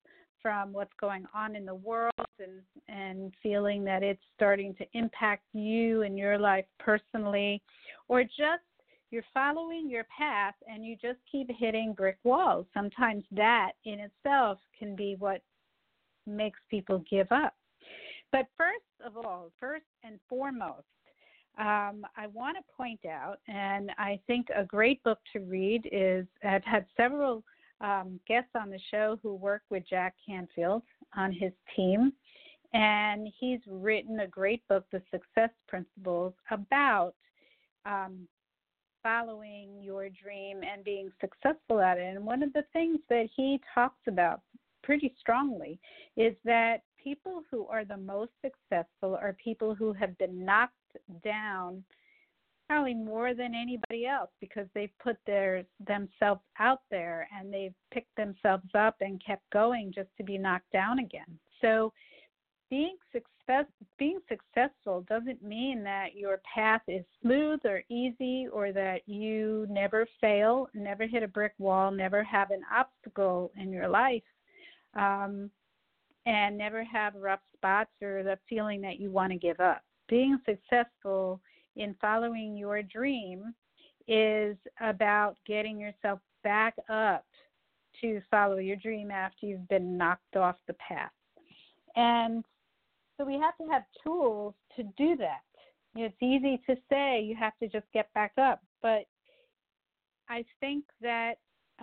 from what's going on in the world and feeling that it's starting to impact you and your life personally, or just you're following your path and you just keep hitting brick walls. Sometimes that in itself can be what makes people give up. But first and foremost, I want to point out, and I think a great book to read is, I've had several guests on the show who work with Jack Canfield on his team, and he's written a great book, The Success Principles, about following your dream and being successful at it. And one of the things that he talks about pretty strongly is that people who are the most successful are people who have been knocked down probably more than anybody else, because they've put themselves out there and they've picked themselves up and kept going just to be knocked down again. So being successful doesn't mean that your path is smooth or easy, or that you never fail, never hit a brick wall, never have an obstacle in your life, and never have rough spots or the feeling that you want to give up. Being successful in following your dream is about getting yourself back up to follow your dream after you've been knocked off the path. And so we have to have tools to do that. It's easy to say you have to just get back up, but I think that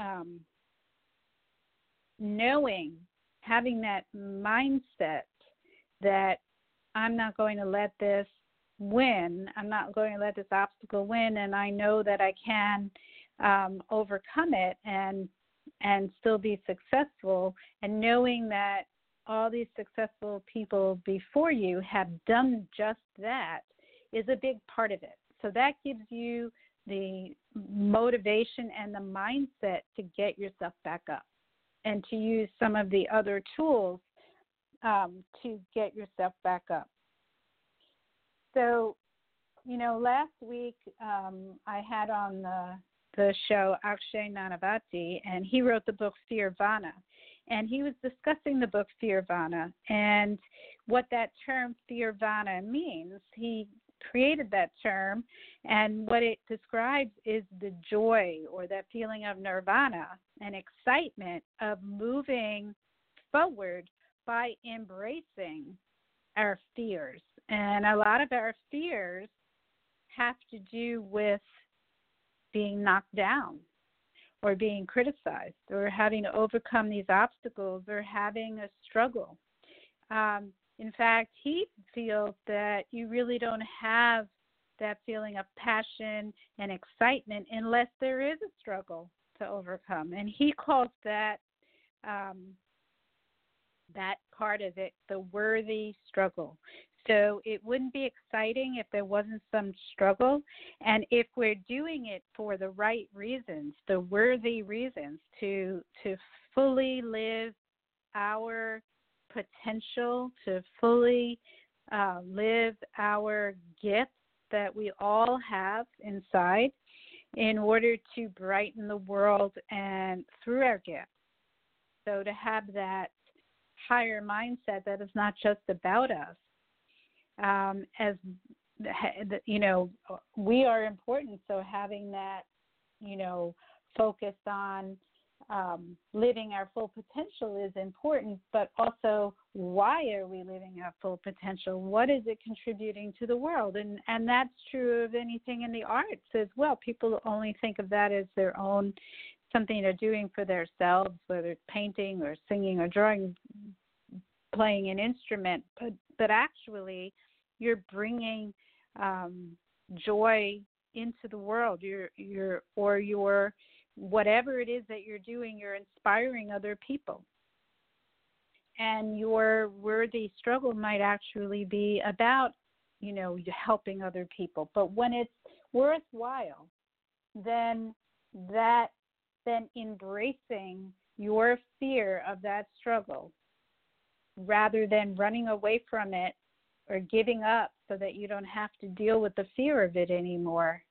having that mindset that I'm not going to let this win, I'm not going to let this obstacle win, and I know that I can overcome it and still be successful, and knowing that all these successful people before you have done just that is a big part of it. So that gives you the motivation and the mindset to get yourself back up and to use some of the other tools to get yourself back up. So, last week I had on the show Akshay Nanavati, and he wrote the book Fearvana. And he was discussing the book Fearvana and what that term Fearvana means. He created that term, and what it describes is the joy or that feeling of nirvana and excitement of moving forward by embracing our fears. And a lot of our fears have to do with being knocked down, or being criticized, or having to overcome these obstacles, or having a struggle. In fact, he feels that you really don't have that feeling of passion and excitement unless there is a struggle to overcome. And he calls that part of it the worthy struggle. So it wouldn't be exciting if there wasn't some struggle. And if we're doing it for the right reasons, the worthy reasons to fully live our potential, to fully live our gifts that we all have inside in order to brighten the world and through our gifts. So to have that higher mindset that is not just about us. We are important, so having that, focus on living our full potential is important, but also why are we living our full potential? What is it contributing to the world? And that's true of anything in the arts as well. People only think of that as their own, something they're doing for themselves, whether it's painting or singing or drawing, playing an instrument, but actually you're bringing joy into the world. You're whatever it is that you're doing, you're inspiring other people. And your worthy struggle might actually be about, helping other people. But when it's worthwhile, then embracing your fear of that struggle rather than running away from it or giving up so that you don't have to deal with the fear of it anymore,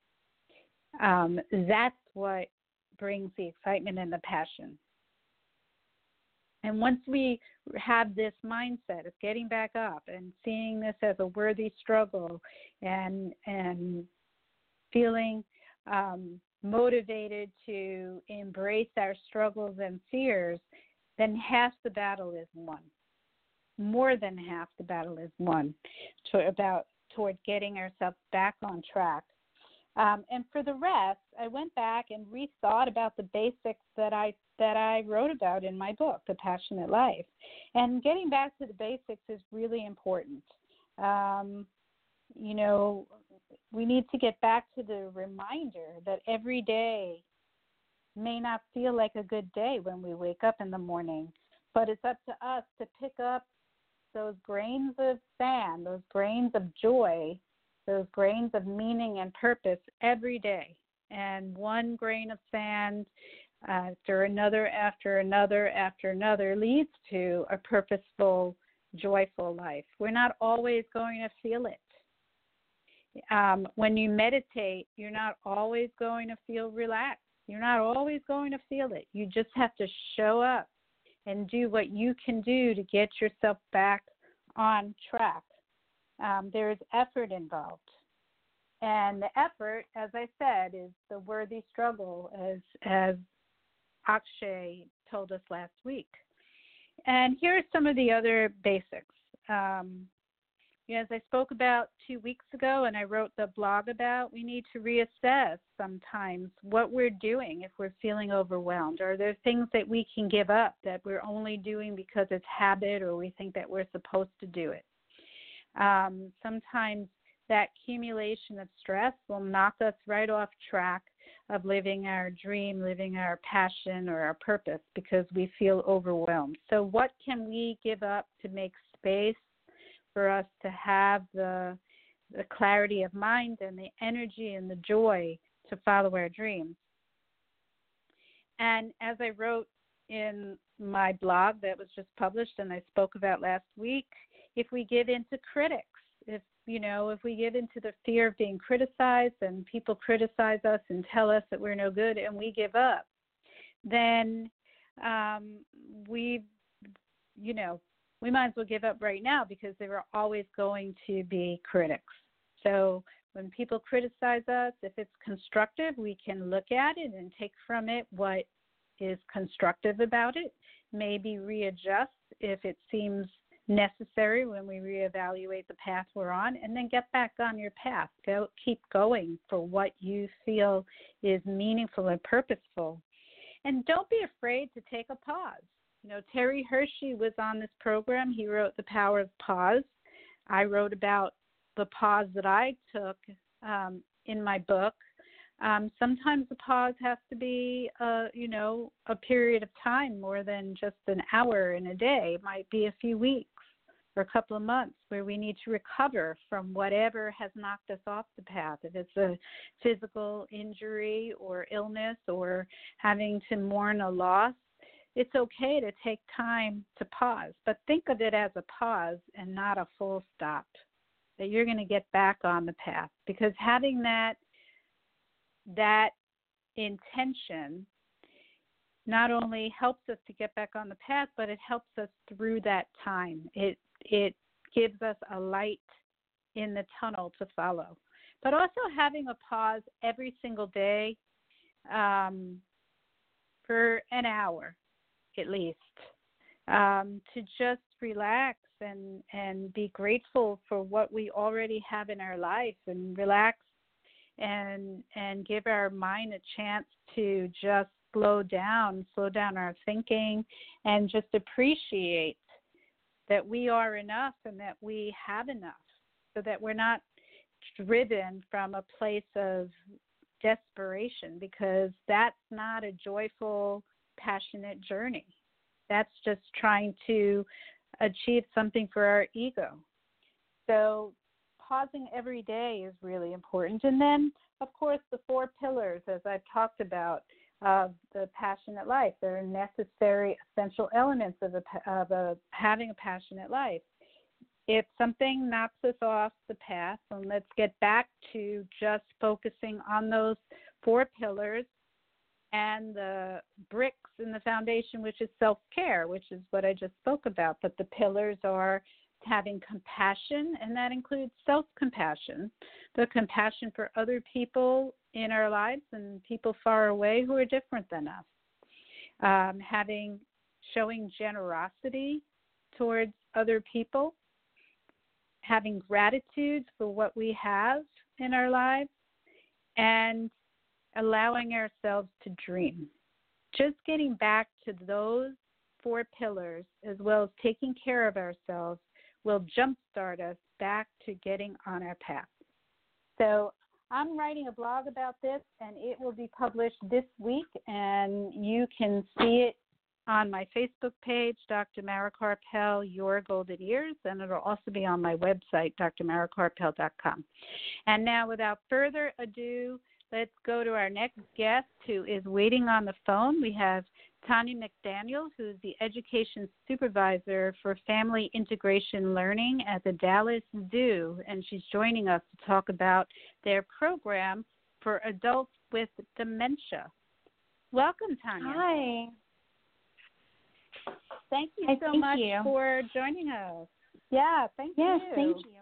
that's what brings the excitement and the passion. And once we have this mindset of getting back up and seeing this as a worthy struggle and feeling motivated to embrace our struggles and fears, then half the battle is won. More than half the battle is won toward getting ourselves back on track. And for the rest, I went back and rethought about the basics that I wrote about in my book, The Passionate Life. And getting back to the basics is really important. We need to get back to the reminder that every day may not feel like a good day when we wake up in the morning, but it's up to us to pick up those grains of sand, those grains of joy, those grains of meaning and purpose every day. And one grain of sand after another, after another, after another leads to a purposeful, joyful life. We're not always going to feel it. When you meditate, you're not always going to feel relaxed. You're not always going to feel it. You just have to show up and do what you can do to get yourself back on track. There's effort involved. And the effort, as I said, is the worthy struggle, as Akshay told us last week. And here are some of the other basics. As I spoke about 2 weeks ago and I wrote the blog about, we need to reassess sometimes what we're doing if we're feeling overwhelmed. Are there things that we can give up that we're only doing because it's habit or we think that we're supposed to do it? Sometimes that accumulation of stress will knock us right off track of living our dream, living our passion or our purpose because we feel overwhelmed. So what can we give up to make space for us to have the clarity of mind and the energy and the joy to follow our dreams? And as I wrote in my blog that was just published and I spoke about last week, if we give in to critics, if we give into the fear of being criticized and people criticize us and tell us that we're no good and we give up, then we might as well give up right now because there are always going to be critics. So when people criticize us, if it's constructive, we can look at it and take from it what is constructive about it, maybe readjust if it seems necessary when we reevaluate the path we're on, and then get back on your path. Keep going for what you feel is meaningful and purposeful. And don't be afraid to take a pause. Terry Hershey was on this program. He wrote The Power of Pause. I wrote about the pause that I took in my book. Sometimes the pause has to be, a period of time more than just an hour in a day. It might be a few weeks or a couple of months where we need to recover from whatever has knocked us off the path. If it's a physical injury or illness or having to mourn a loss, it's okay to take time to pause, but think of it as a pause and not a full stop, that you're going to get back on the path, because having that intention not only helps us to get back on the path, but it helps us through that time. It gives us a light in the tunnel to follow. But also having a pause every single day for an hour at least, to just relax and be grateful for what we already have in our life and relax and give our mind a chance to just slow down our thinking and just appreciate that we are enough and that we have enough, so that we're not driven from a place of desperation, because that's not a joyful, passionate journey. That's just trying to achieve something for our ego. So pausing every day is really important. And then, of course, the 4 pillars, as I've talked about, of the passionate life. They're necessary, essential elements of having a passionate life. If something knocks us off the path, then let's get back to just focusing on those 4 pillars and the bricks in the foundation, which is self-care, which is what I just spoke about. But the pillars are having compassion, and that includes self-compassion, the compassion for other people in our lives and people far away who are different than us. Showing generosity towards other people, having gratitude for what we have in our lives, and allowing ourselves to dream. Just getting back to those 4 pillars, as well as taking care of ourselves, will jumpstart us back to getting on our path. So I'm writing a blog about this, and it will be published this week, and you can see it on my Facebook page, Dr. Mara Karpel, Your Golden Years, and it'll also be on my website, drmarakarpel.com. And now, without further ado, let's go to our next guest who is waiting on the phone. We have Tanya McDaniel, who is the Education Supervisor for Family Integration Learning at the Dallas Zoo, and she's joining us to talk about their program for adults with dementia. Welcome, Tanya. Hi. Thank you so much for joining us. Yeah, thank you. Yes, thank you.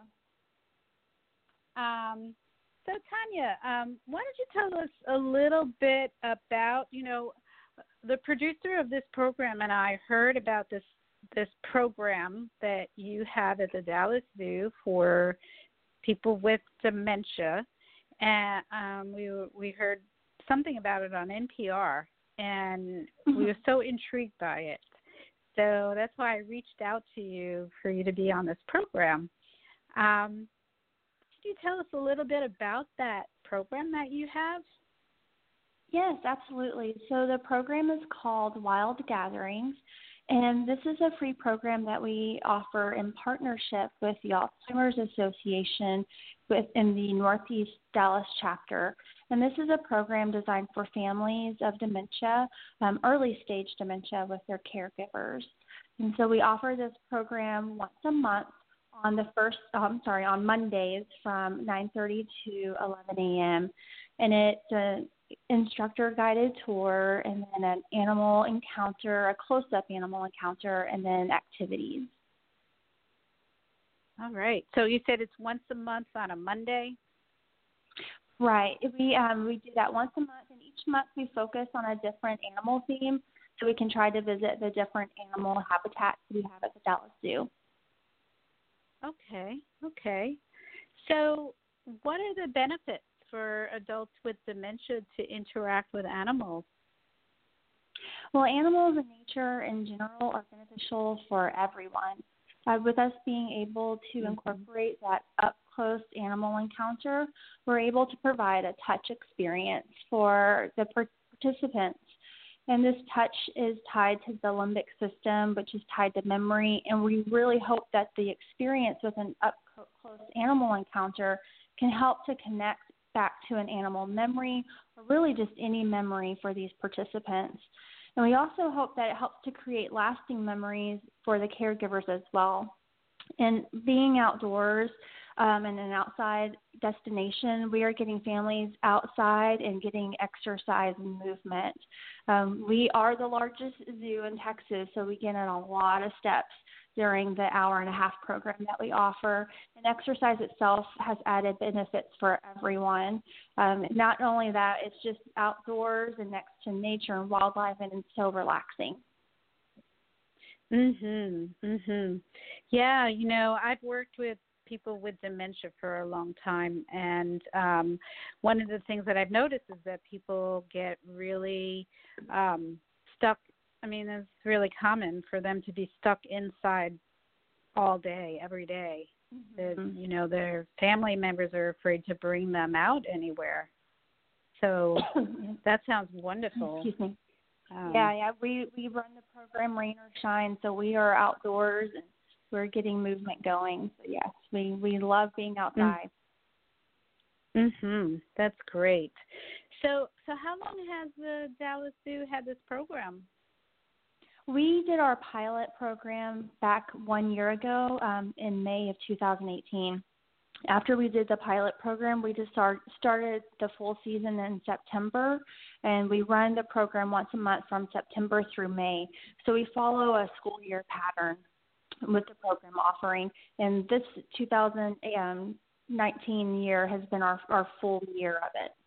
So, Tanya, why don't you tell us a little bit about, the producer of this program and I heard about this program that you have at the Dallas Zoo for people with dementia, and we heard something about it on NPR, and we were so intrigued by it. So that's why I reached out to you for you to be on this program. Could you tell us a little bit about that program that you have? Yes, absolutely. So the program is called Wild Gatherings, and this is a free program that we offer in partnership with the Alzheimer's Association within the Northeast Dallas chapter. And this is a program designed for families of dementia, early stage dementia, with their caregivers. And so we offer this program once a month on on Mondays from 9:30 to 11 a.m. And it's an instructor-guided tour, and then an animal encounter, a close-up animal encounter, and then activities. All right. So you said it's once a month on a Monday? Right. We do that once a month, and each month we focus on a different animal theme, so we can try to visit the different animal habitats we have at the Dallas Zoo. Okay. So what are the benefits for adults with dementia to interact with animals? Well, animals in nature in general are beneficial for everyone. With us being able to incorporate that up-close animal encounter, we're able to provide a touch experience for the participants. And this touch is tied to the limbic system, which is tied to memory. And we really hope that the experience with an up-close animal encounter can help to connect back to an animal memory, or really just any memory for these participants. And we also hope that it helps to create lasting memories for the caregivers as well. And being outdoors in an outside destination, we are getting families outside and getting exercise and movement. We are the largest zoo in Texas, so we get in a lot of steps during the hour-and-a-half program that we offer. And exercise itself has added benefits for everyone. Not only that, it's just outdoors and next to nature and wildlife, and it's so relaxing. Yeah, I've worked with people with dementia for a long time, and one of the things that I've noticed is that people get really stuck. I mean, it's really common for them to be stuck inside all day, every day. Their family members are afraid to bring them out anywhere. So that sounds wonderful. Excuse me. We run the program rain or shine, so we are outdoors and we're getting movement going. So yes, we love being outside. That's great. So how long has the Dallas Zoo had this program? We did our pilot program back 1 year ago in May of 2018. After we did the pilot program, we just started the full season in September, and we run the program once a month from September through May. So we follow a school year pattern with the program offering, and this 2019 year has been our full year of it.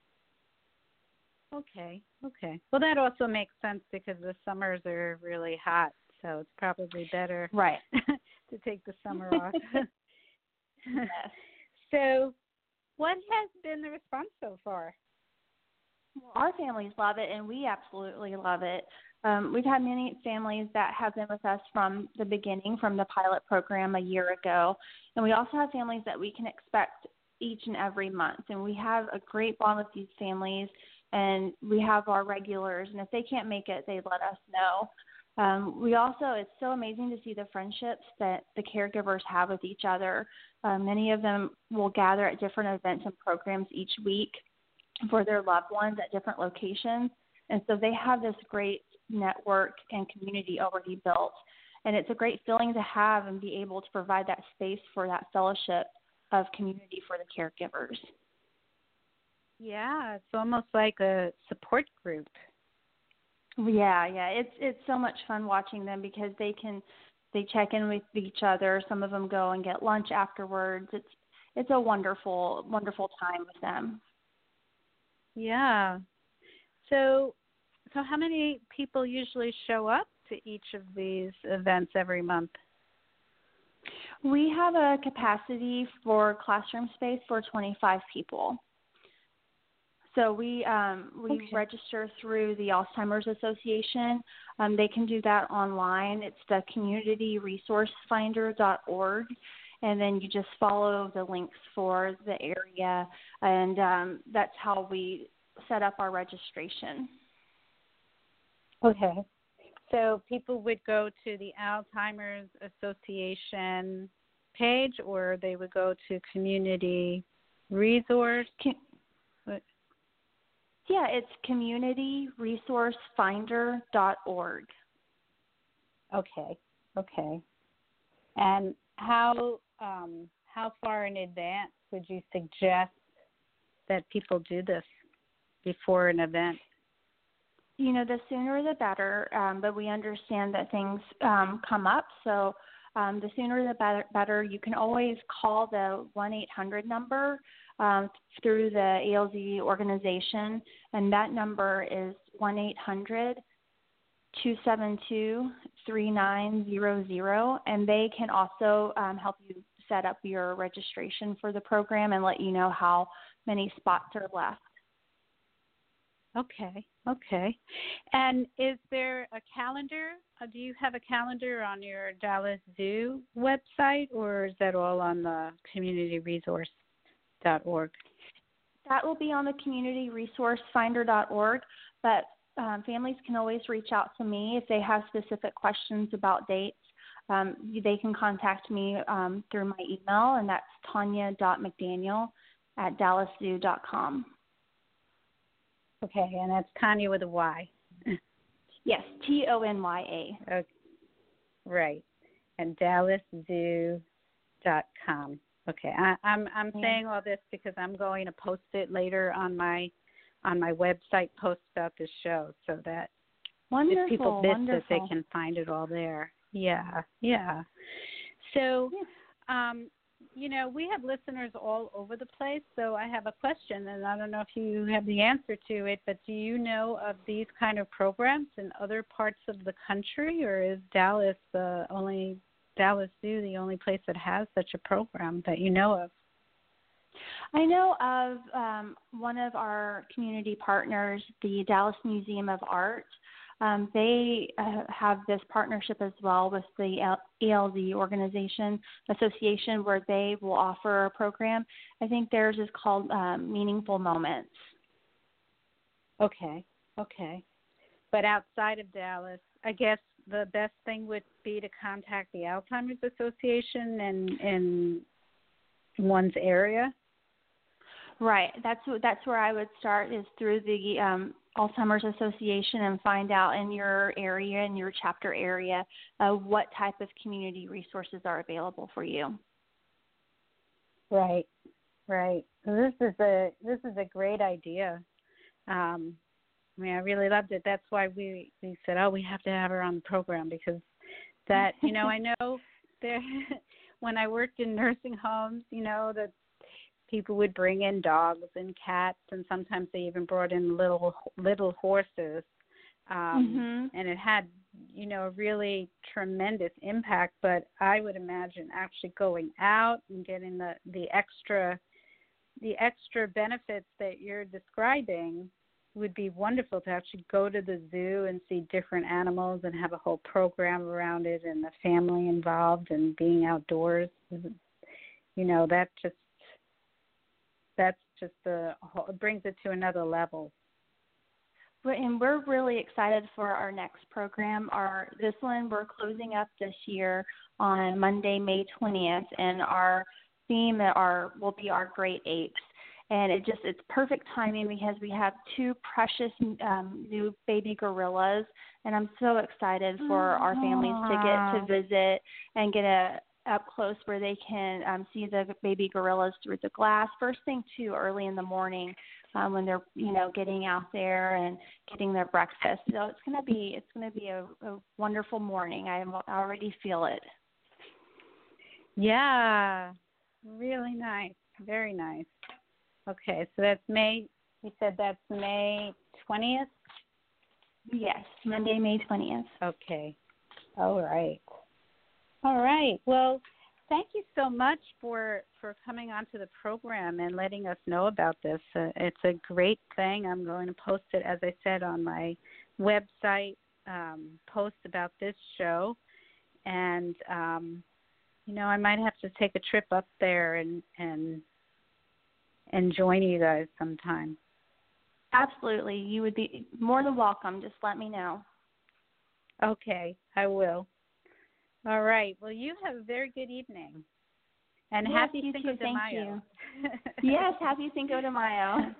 Okay. Well, that also makes sense because the summers are really hot, so it's probably better right to take the summer off. Yes. So what has been the response so far? Well, our families love it, and we absolutely love it. We've had many families that have been with us from the beginning, from the pilot program a year ago, and we also have families that we can expect each and every month. And we have a great bond with these families, and we have our regulars, and if they can't make it, they let us know. We also, it's so amazing to see the friendships that the caregivers have with each other. Many of them will gather at different events and programs each week for their loved ones at different locations. And so they have this great network and community already built. And it's a great feeling to have and be able to provide that space for that fellowship of community for the caregivers. Yeah, it's almost like a support group. Yeah, it's so much fun watching them because they check in with each other. Some of them go and get lunch afterwards. It's a wonderful time with them. Yeah. So how many people usually show up to each of these events every month? We have a capacity for classroom space for 25 people. So we register through the Alzheimer's Association. They can do that online. It's the communityresourcefinder.org, and then you just follow the links for the area, and that's how we set up our registration. Okay. So people would go to the Alzheimer's Association page, or they would go to Community Resource? Yeah, it's communityresourcefinder.org. Okay. And how far in advance would you suggest that people do this before an event? You know, the sooner the better, but we understand that things come up, so the sooner the better. You can always call the 1-800 number through the ALZ organization, and that number is 1-800-272-3900, and they can also help you set up your registration for the program and let you know how many spots are left. Okay. And is there a calendar? Do you have a calendar on your Dallas Zoo website, or is that all on the communityresource.org? That will be on the communityresourcefinder.org, but families can always reach out to me if they have specific questions about dates. They can contact me through my email, and that's tanya.mcdaniel@dallaszoo.com. Okay, and that's Tanya with a Y. Yes, TONYA. Okay. Right, and dallaszoo.com. Okay, I'm saying all this because I'm going to post it later on my website post about this show, so that if people miss it, they can find it all there. Yeah. So, you know, we have listeners all over the place, so I have a question, and I don't know if you have the answer to it, but do you know of these kind of programs in other parts of the country, or is Dallas Zoo the only place that has such a program that you know of? I know of one of our community partners, the Dallas Museum of Art. They have this partnership as well with the ALZ association where they will offer a program. I think theirs is called Meaningful Moments. Okay. But outside of Dallas, I guess the best thing would be to contact the Alzheimer's Association in one's area. Right. That's where I would start, is through the Alzheimer's Association, and find out in your area, in your chapter area, what type of community resources are available for you. Right. Right. So this is a great idea. I mean, I really loved it. That's why we said, oh, we have to have her on the program, because that, I know there, when I worked in nursing homes, that people would bring in dogs and cats, and sometimes they even brought in little horses. And it had, a really tremendous impact. But I would imagine actually going out and getting the extra benefits that you're describing would be wonderful, to actually go to the zoo and see different animals and have a whole program around it, and the family involved and being outdoors. That's just it brings it to another level. And we're really excited for our next program. This one we're closing up this year on Monday, May 20th, and our theme will be our great apes. And it's perfect timing, because we have two precious new baby gorillas, and I'm so excited for our families to get to visit and get up close where they can see the baby gorillas through the glass. First thing too, early in the morning, when they're getting out there and getting their breakfast. So it's gonna be a wonderful morning. I already feel it. Yeah, really nice, very nice. Okay, so that's May. You said that's May 20th? Yes, Monday, May 20th. Okay. All right. Well, thank you so much for coming onto the program and letting us know about this. It's a great thing. I'm going to post it, as I said, on my website, post about this show. And, I might have to take a trip up there and join you guys sometime. Absolutely. You would be more than welcome. Just let me know. Okay, I will. All right. Well, you have a very good evening. And yes, happy you Cinco too. de Mayo. Thank you. Yes, happy Cinco de Mayo.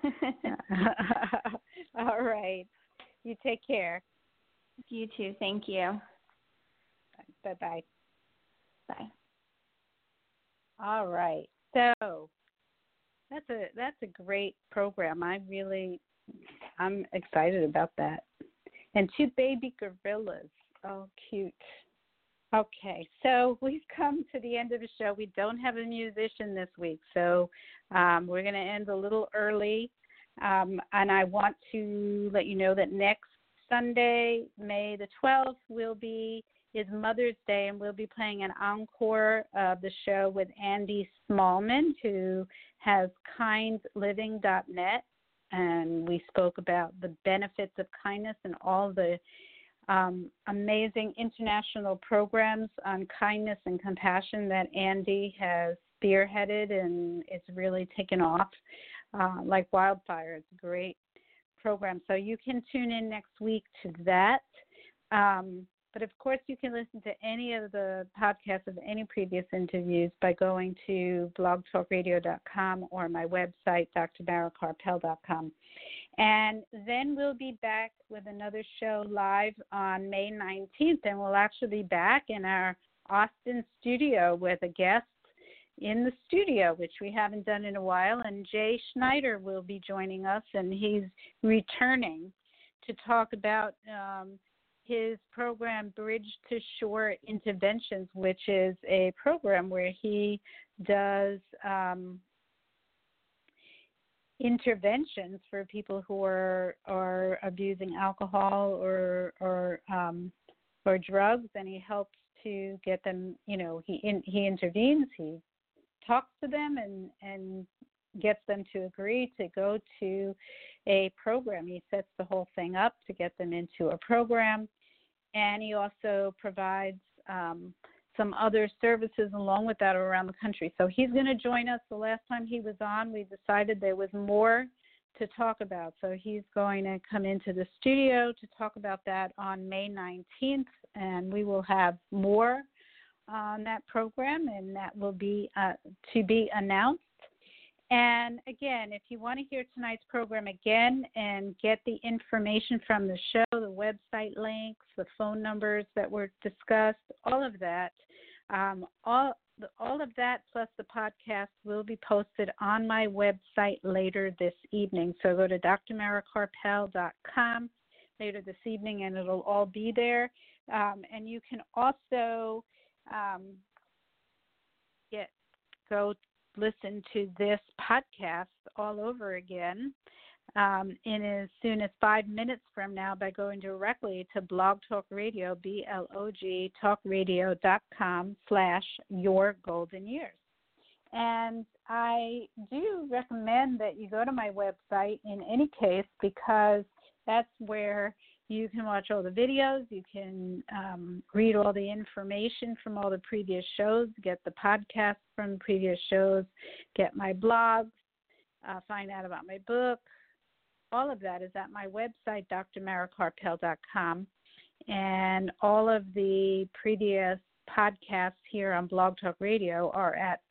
All right. You take care. You too. Thank you. Bye-bye. Bye. All right. So that's a great program. I'm excited about that. And two baby gorillas. Oh, cute. Okay, so we've come to the end of the show. We don't have a musician this week, so we're going to end a little early. And I want to let you know that next Sunday, May the 12th, is Mother's Day, and we'll be playing an encore of the show with Andy Smallman, who has kindliving.net, and we spoke about the benefits of kindness and all the amazing international programs on kindness and compassion that Andy has spearheaded, and it's really taken off like wildfire. It's a great program. So you can tune in next week to that. But, of course, you can listen to any of the podcasts of any previous interviews by going to blogtalkradio.com or my website, drmarakarpel.com. And then we'll be back with another show live on May 19th, and we'll actually be back in our Austin studio with a guest in the studio, which we haven't done in a while, and Jay Schneider will be joining us, and he's returning to talk about his program Bridge to Shore Interventions, which is a program where he does interventions for people who are abusing alcohol or drugs, and he helps to get them. He intervenes, he talks to them, and gets them to agree to go to a program. He sets the whole thing up to get them into a program, and he also provides some other services along with that around the country. So he's going to join us. The last time he was on, we decided there was more to talk about. So he's going to come into the studio to talk about that on May 19th, and we will have more on that program, and that will be to be announced. And again, if you want to hear tonight's program again and get the information from the show, the website links, the phone numbers that were discussed, all of that, all all of that plus the podcast will be posted on my website later this evening. So go to drmarakarpel.com later this evening, and it'll all be there. And you can also go listen to this podcast all over again in as soon as 5 minutes from now by going directly to Blog Talk Radio, BLOG, talkradio.com/yourgoldenyears. And I do recommend that you go to my website in any case, because that's where you can watch all the videos, you can read all the information from all the previous shows, get the podcasts from previous shows, get my blogs, find out about my book. All of that is at my website, drmarakarpel.com. And all of the previous podcasts here on Blog Talk Radio are at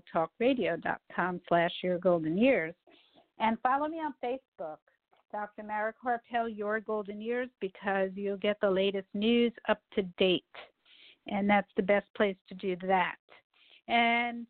blogtalkradio.com/yourgoldenyears. And follow me on Facebook, Dr. Mara Karpel, Your Golden Years, because you'll get the latest news up to date. And that's the best place to do that. And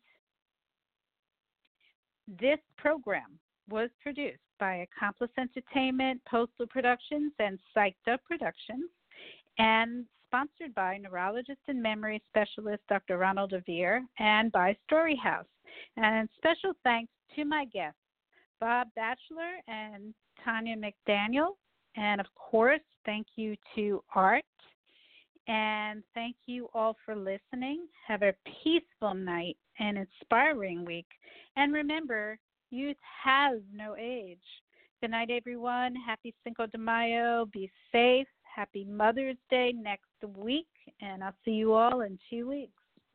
this program was produced by Accomplice Entertainment, Postal Productions, and Psyched Up Productions, and sponsored by neurologist and memory specialist Dr. Ronald DeVere, and by Storyhouse. And special thanks to my guests, Bob Batchelor and Tanya McDaniel. And, of course, thank you to Art. And thank you all for listening. Have a peaceful night and inspiring week. And remember, youth has no age. Good night, everyone. Happy Cinco de Mayo. Be safe. Happy Mother's Day next week. And I'll see you all in 2 weeks.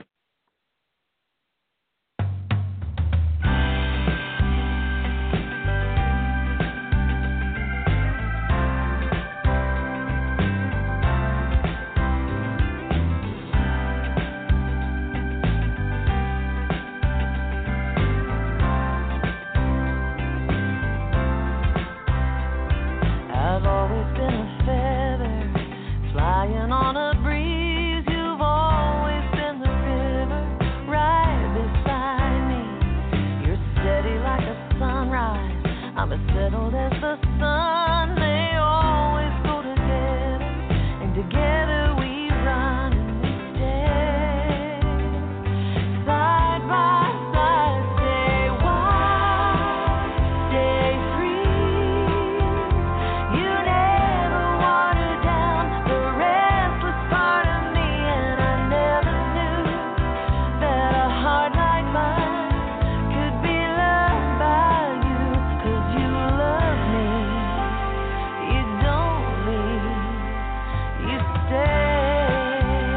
Settled as the sun, they always go together, and together we run and we stay side by side. Stay wild, stay free. You never water down the restless part of me, and I never knew that a heart like mine could be loved by you, 'cause you love me, you don't leave, you stay.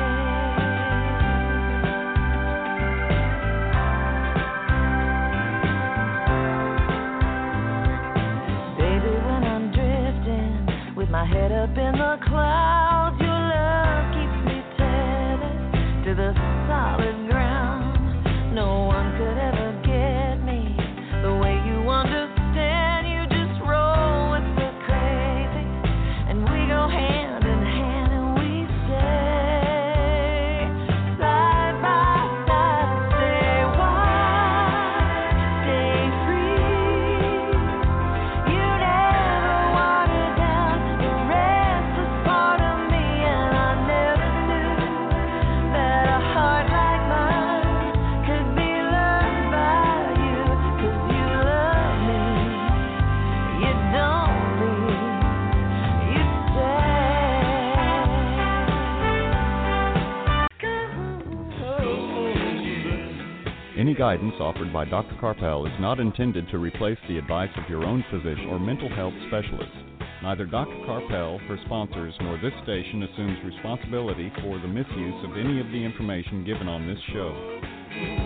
Baby, when I'm drifting with my head up in the clouds, your love keeps me tethered to the solid ground. No one could ever get me the way you understand. You just roll with the crazy, and we go hand in hand, and we stay side by side. Stay wild, stay free. You never water down the restless part of me, and I never knew that a heart like mine could be loved by you, 'cause you love me, you don't leave, you stay. Any guidance offered by Dr. Karpel is not intended to replace the advice of your own physician or mental health specialist. Neither Dr. Karpel, her sponsors, nor this station assumes responsibility for the misuse of any of the information given on this show.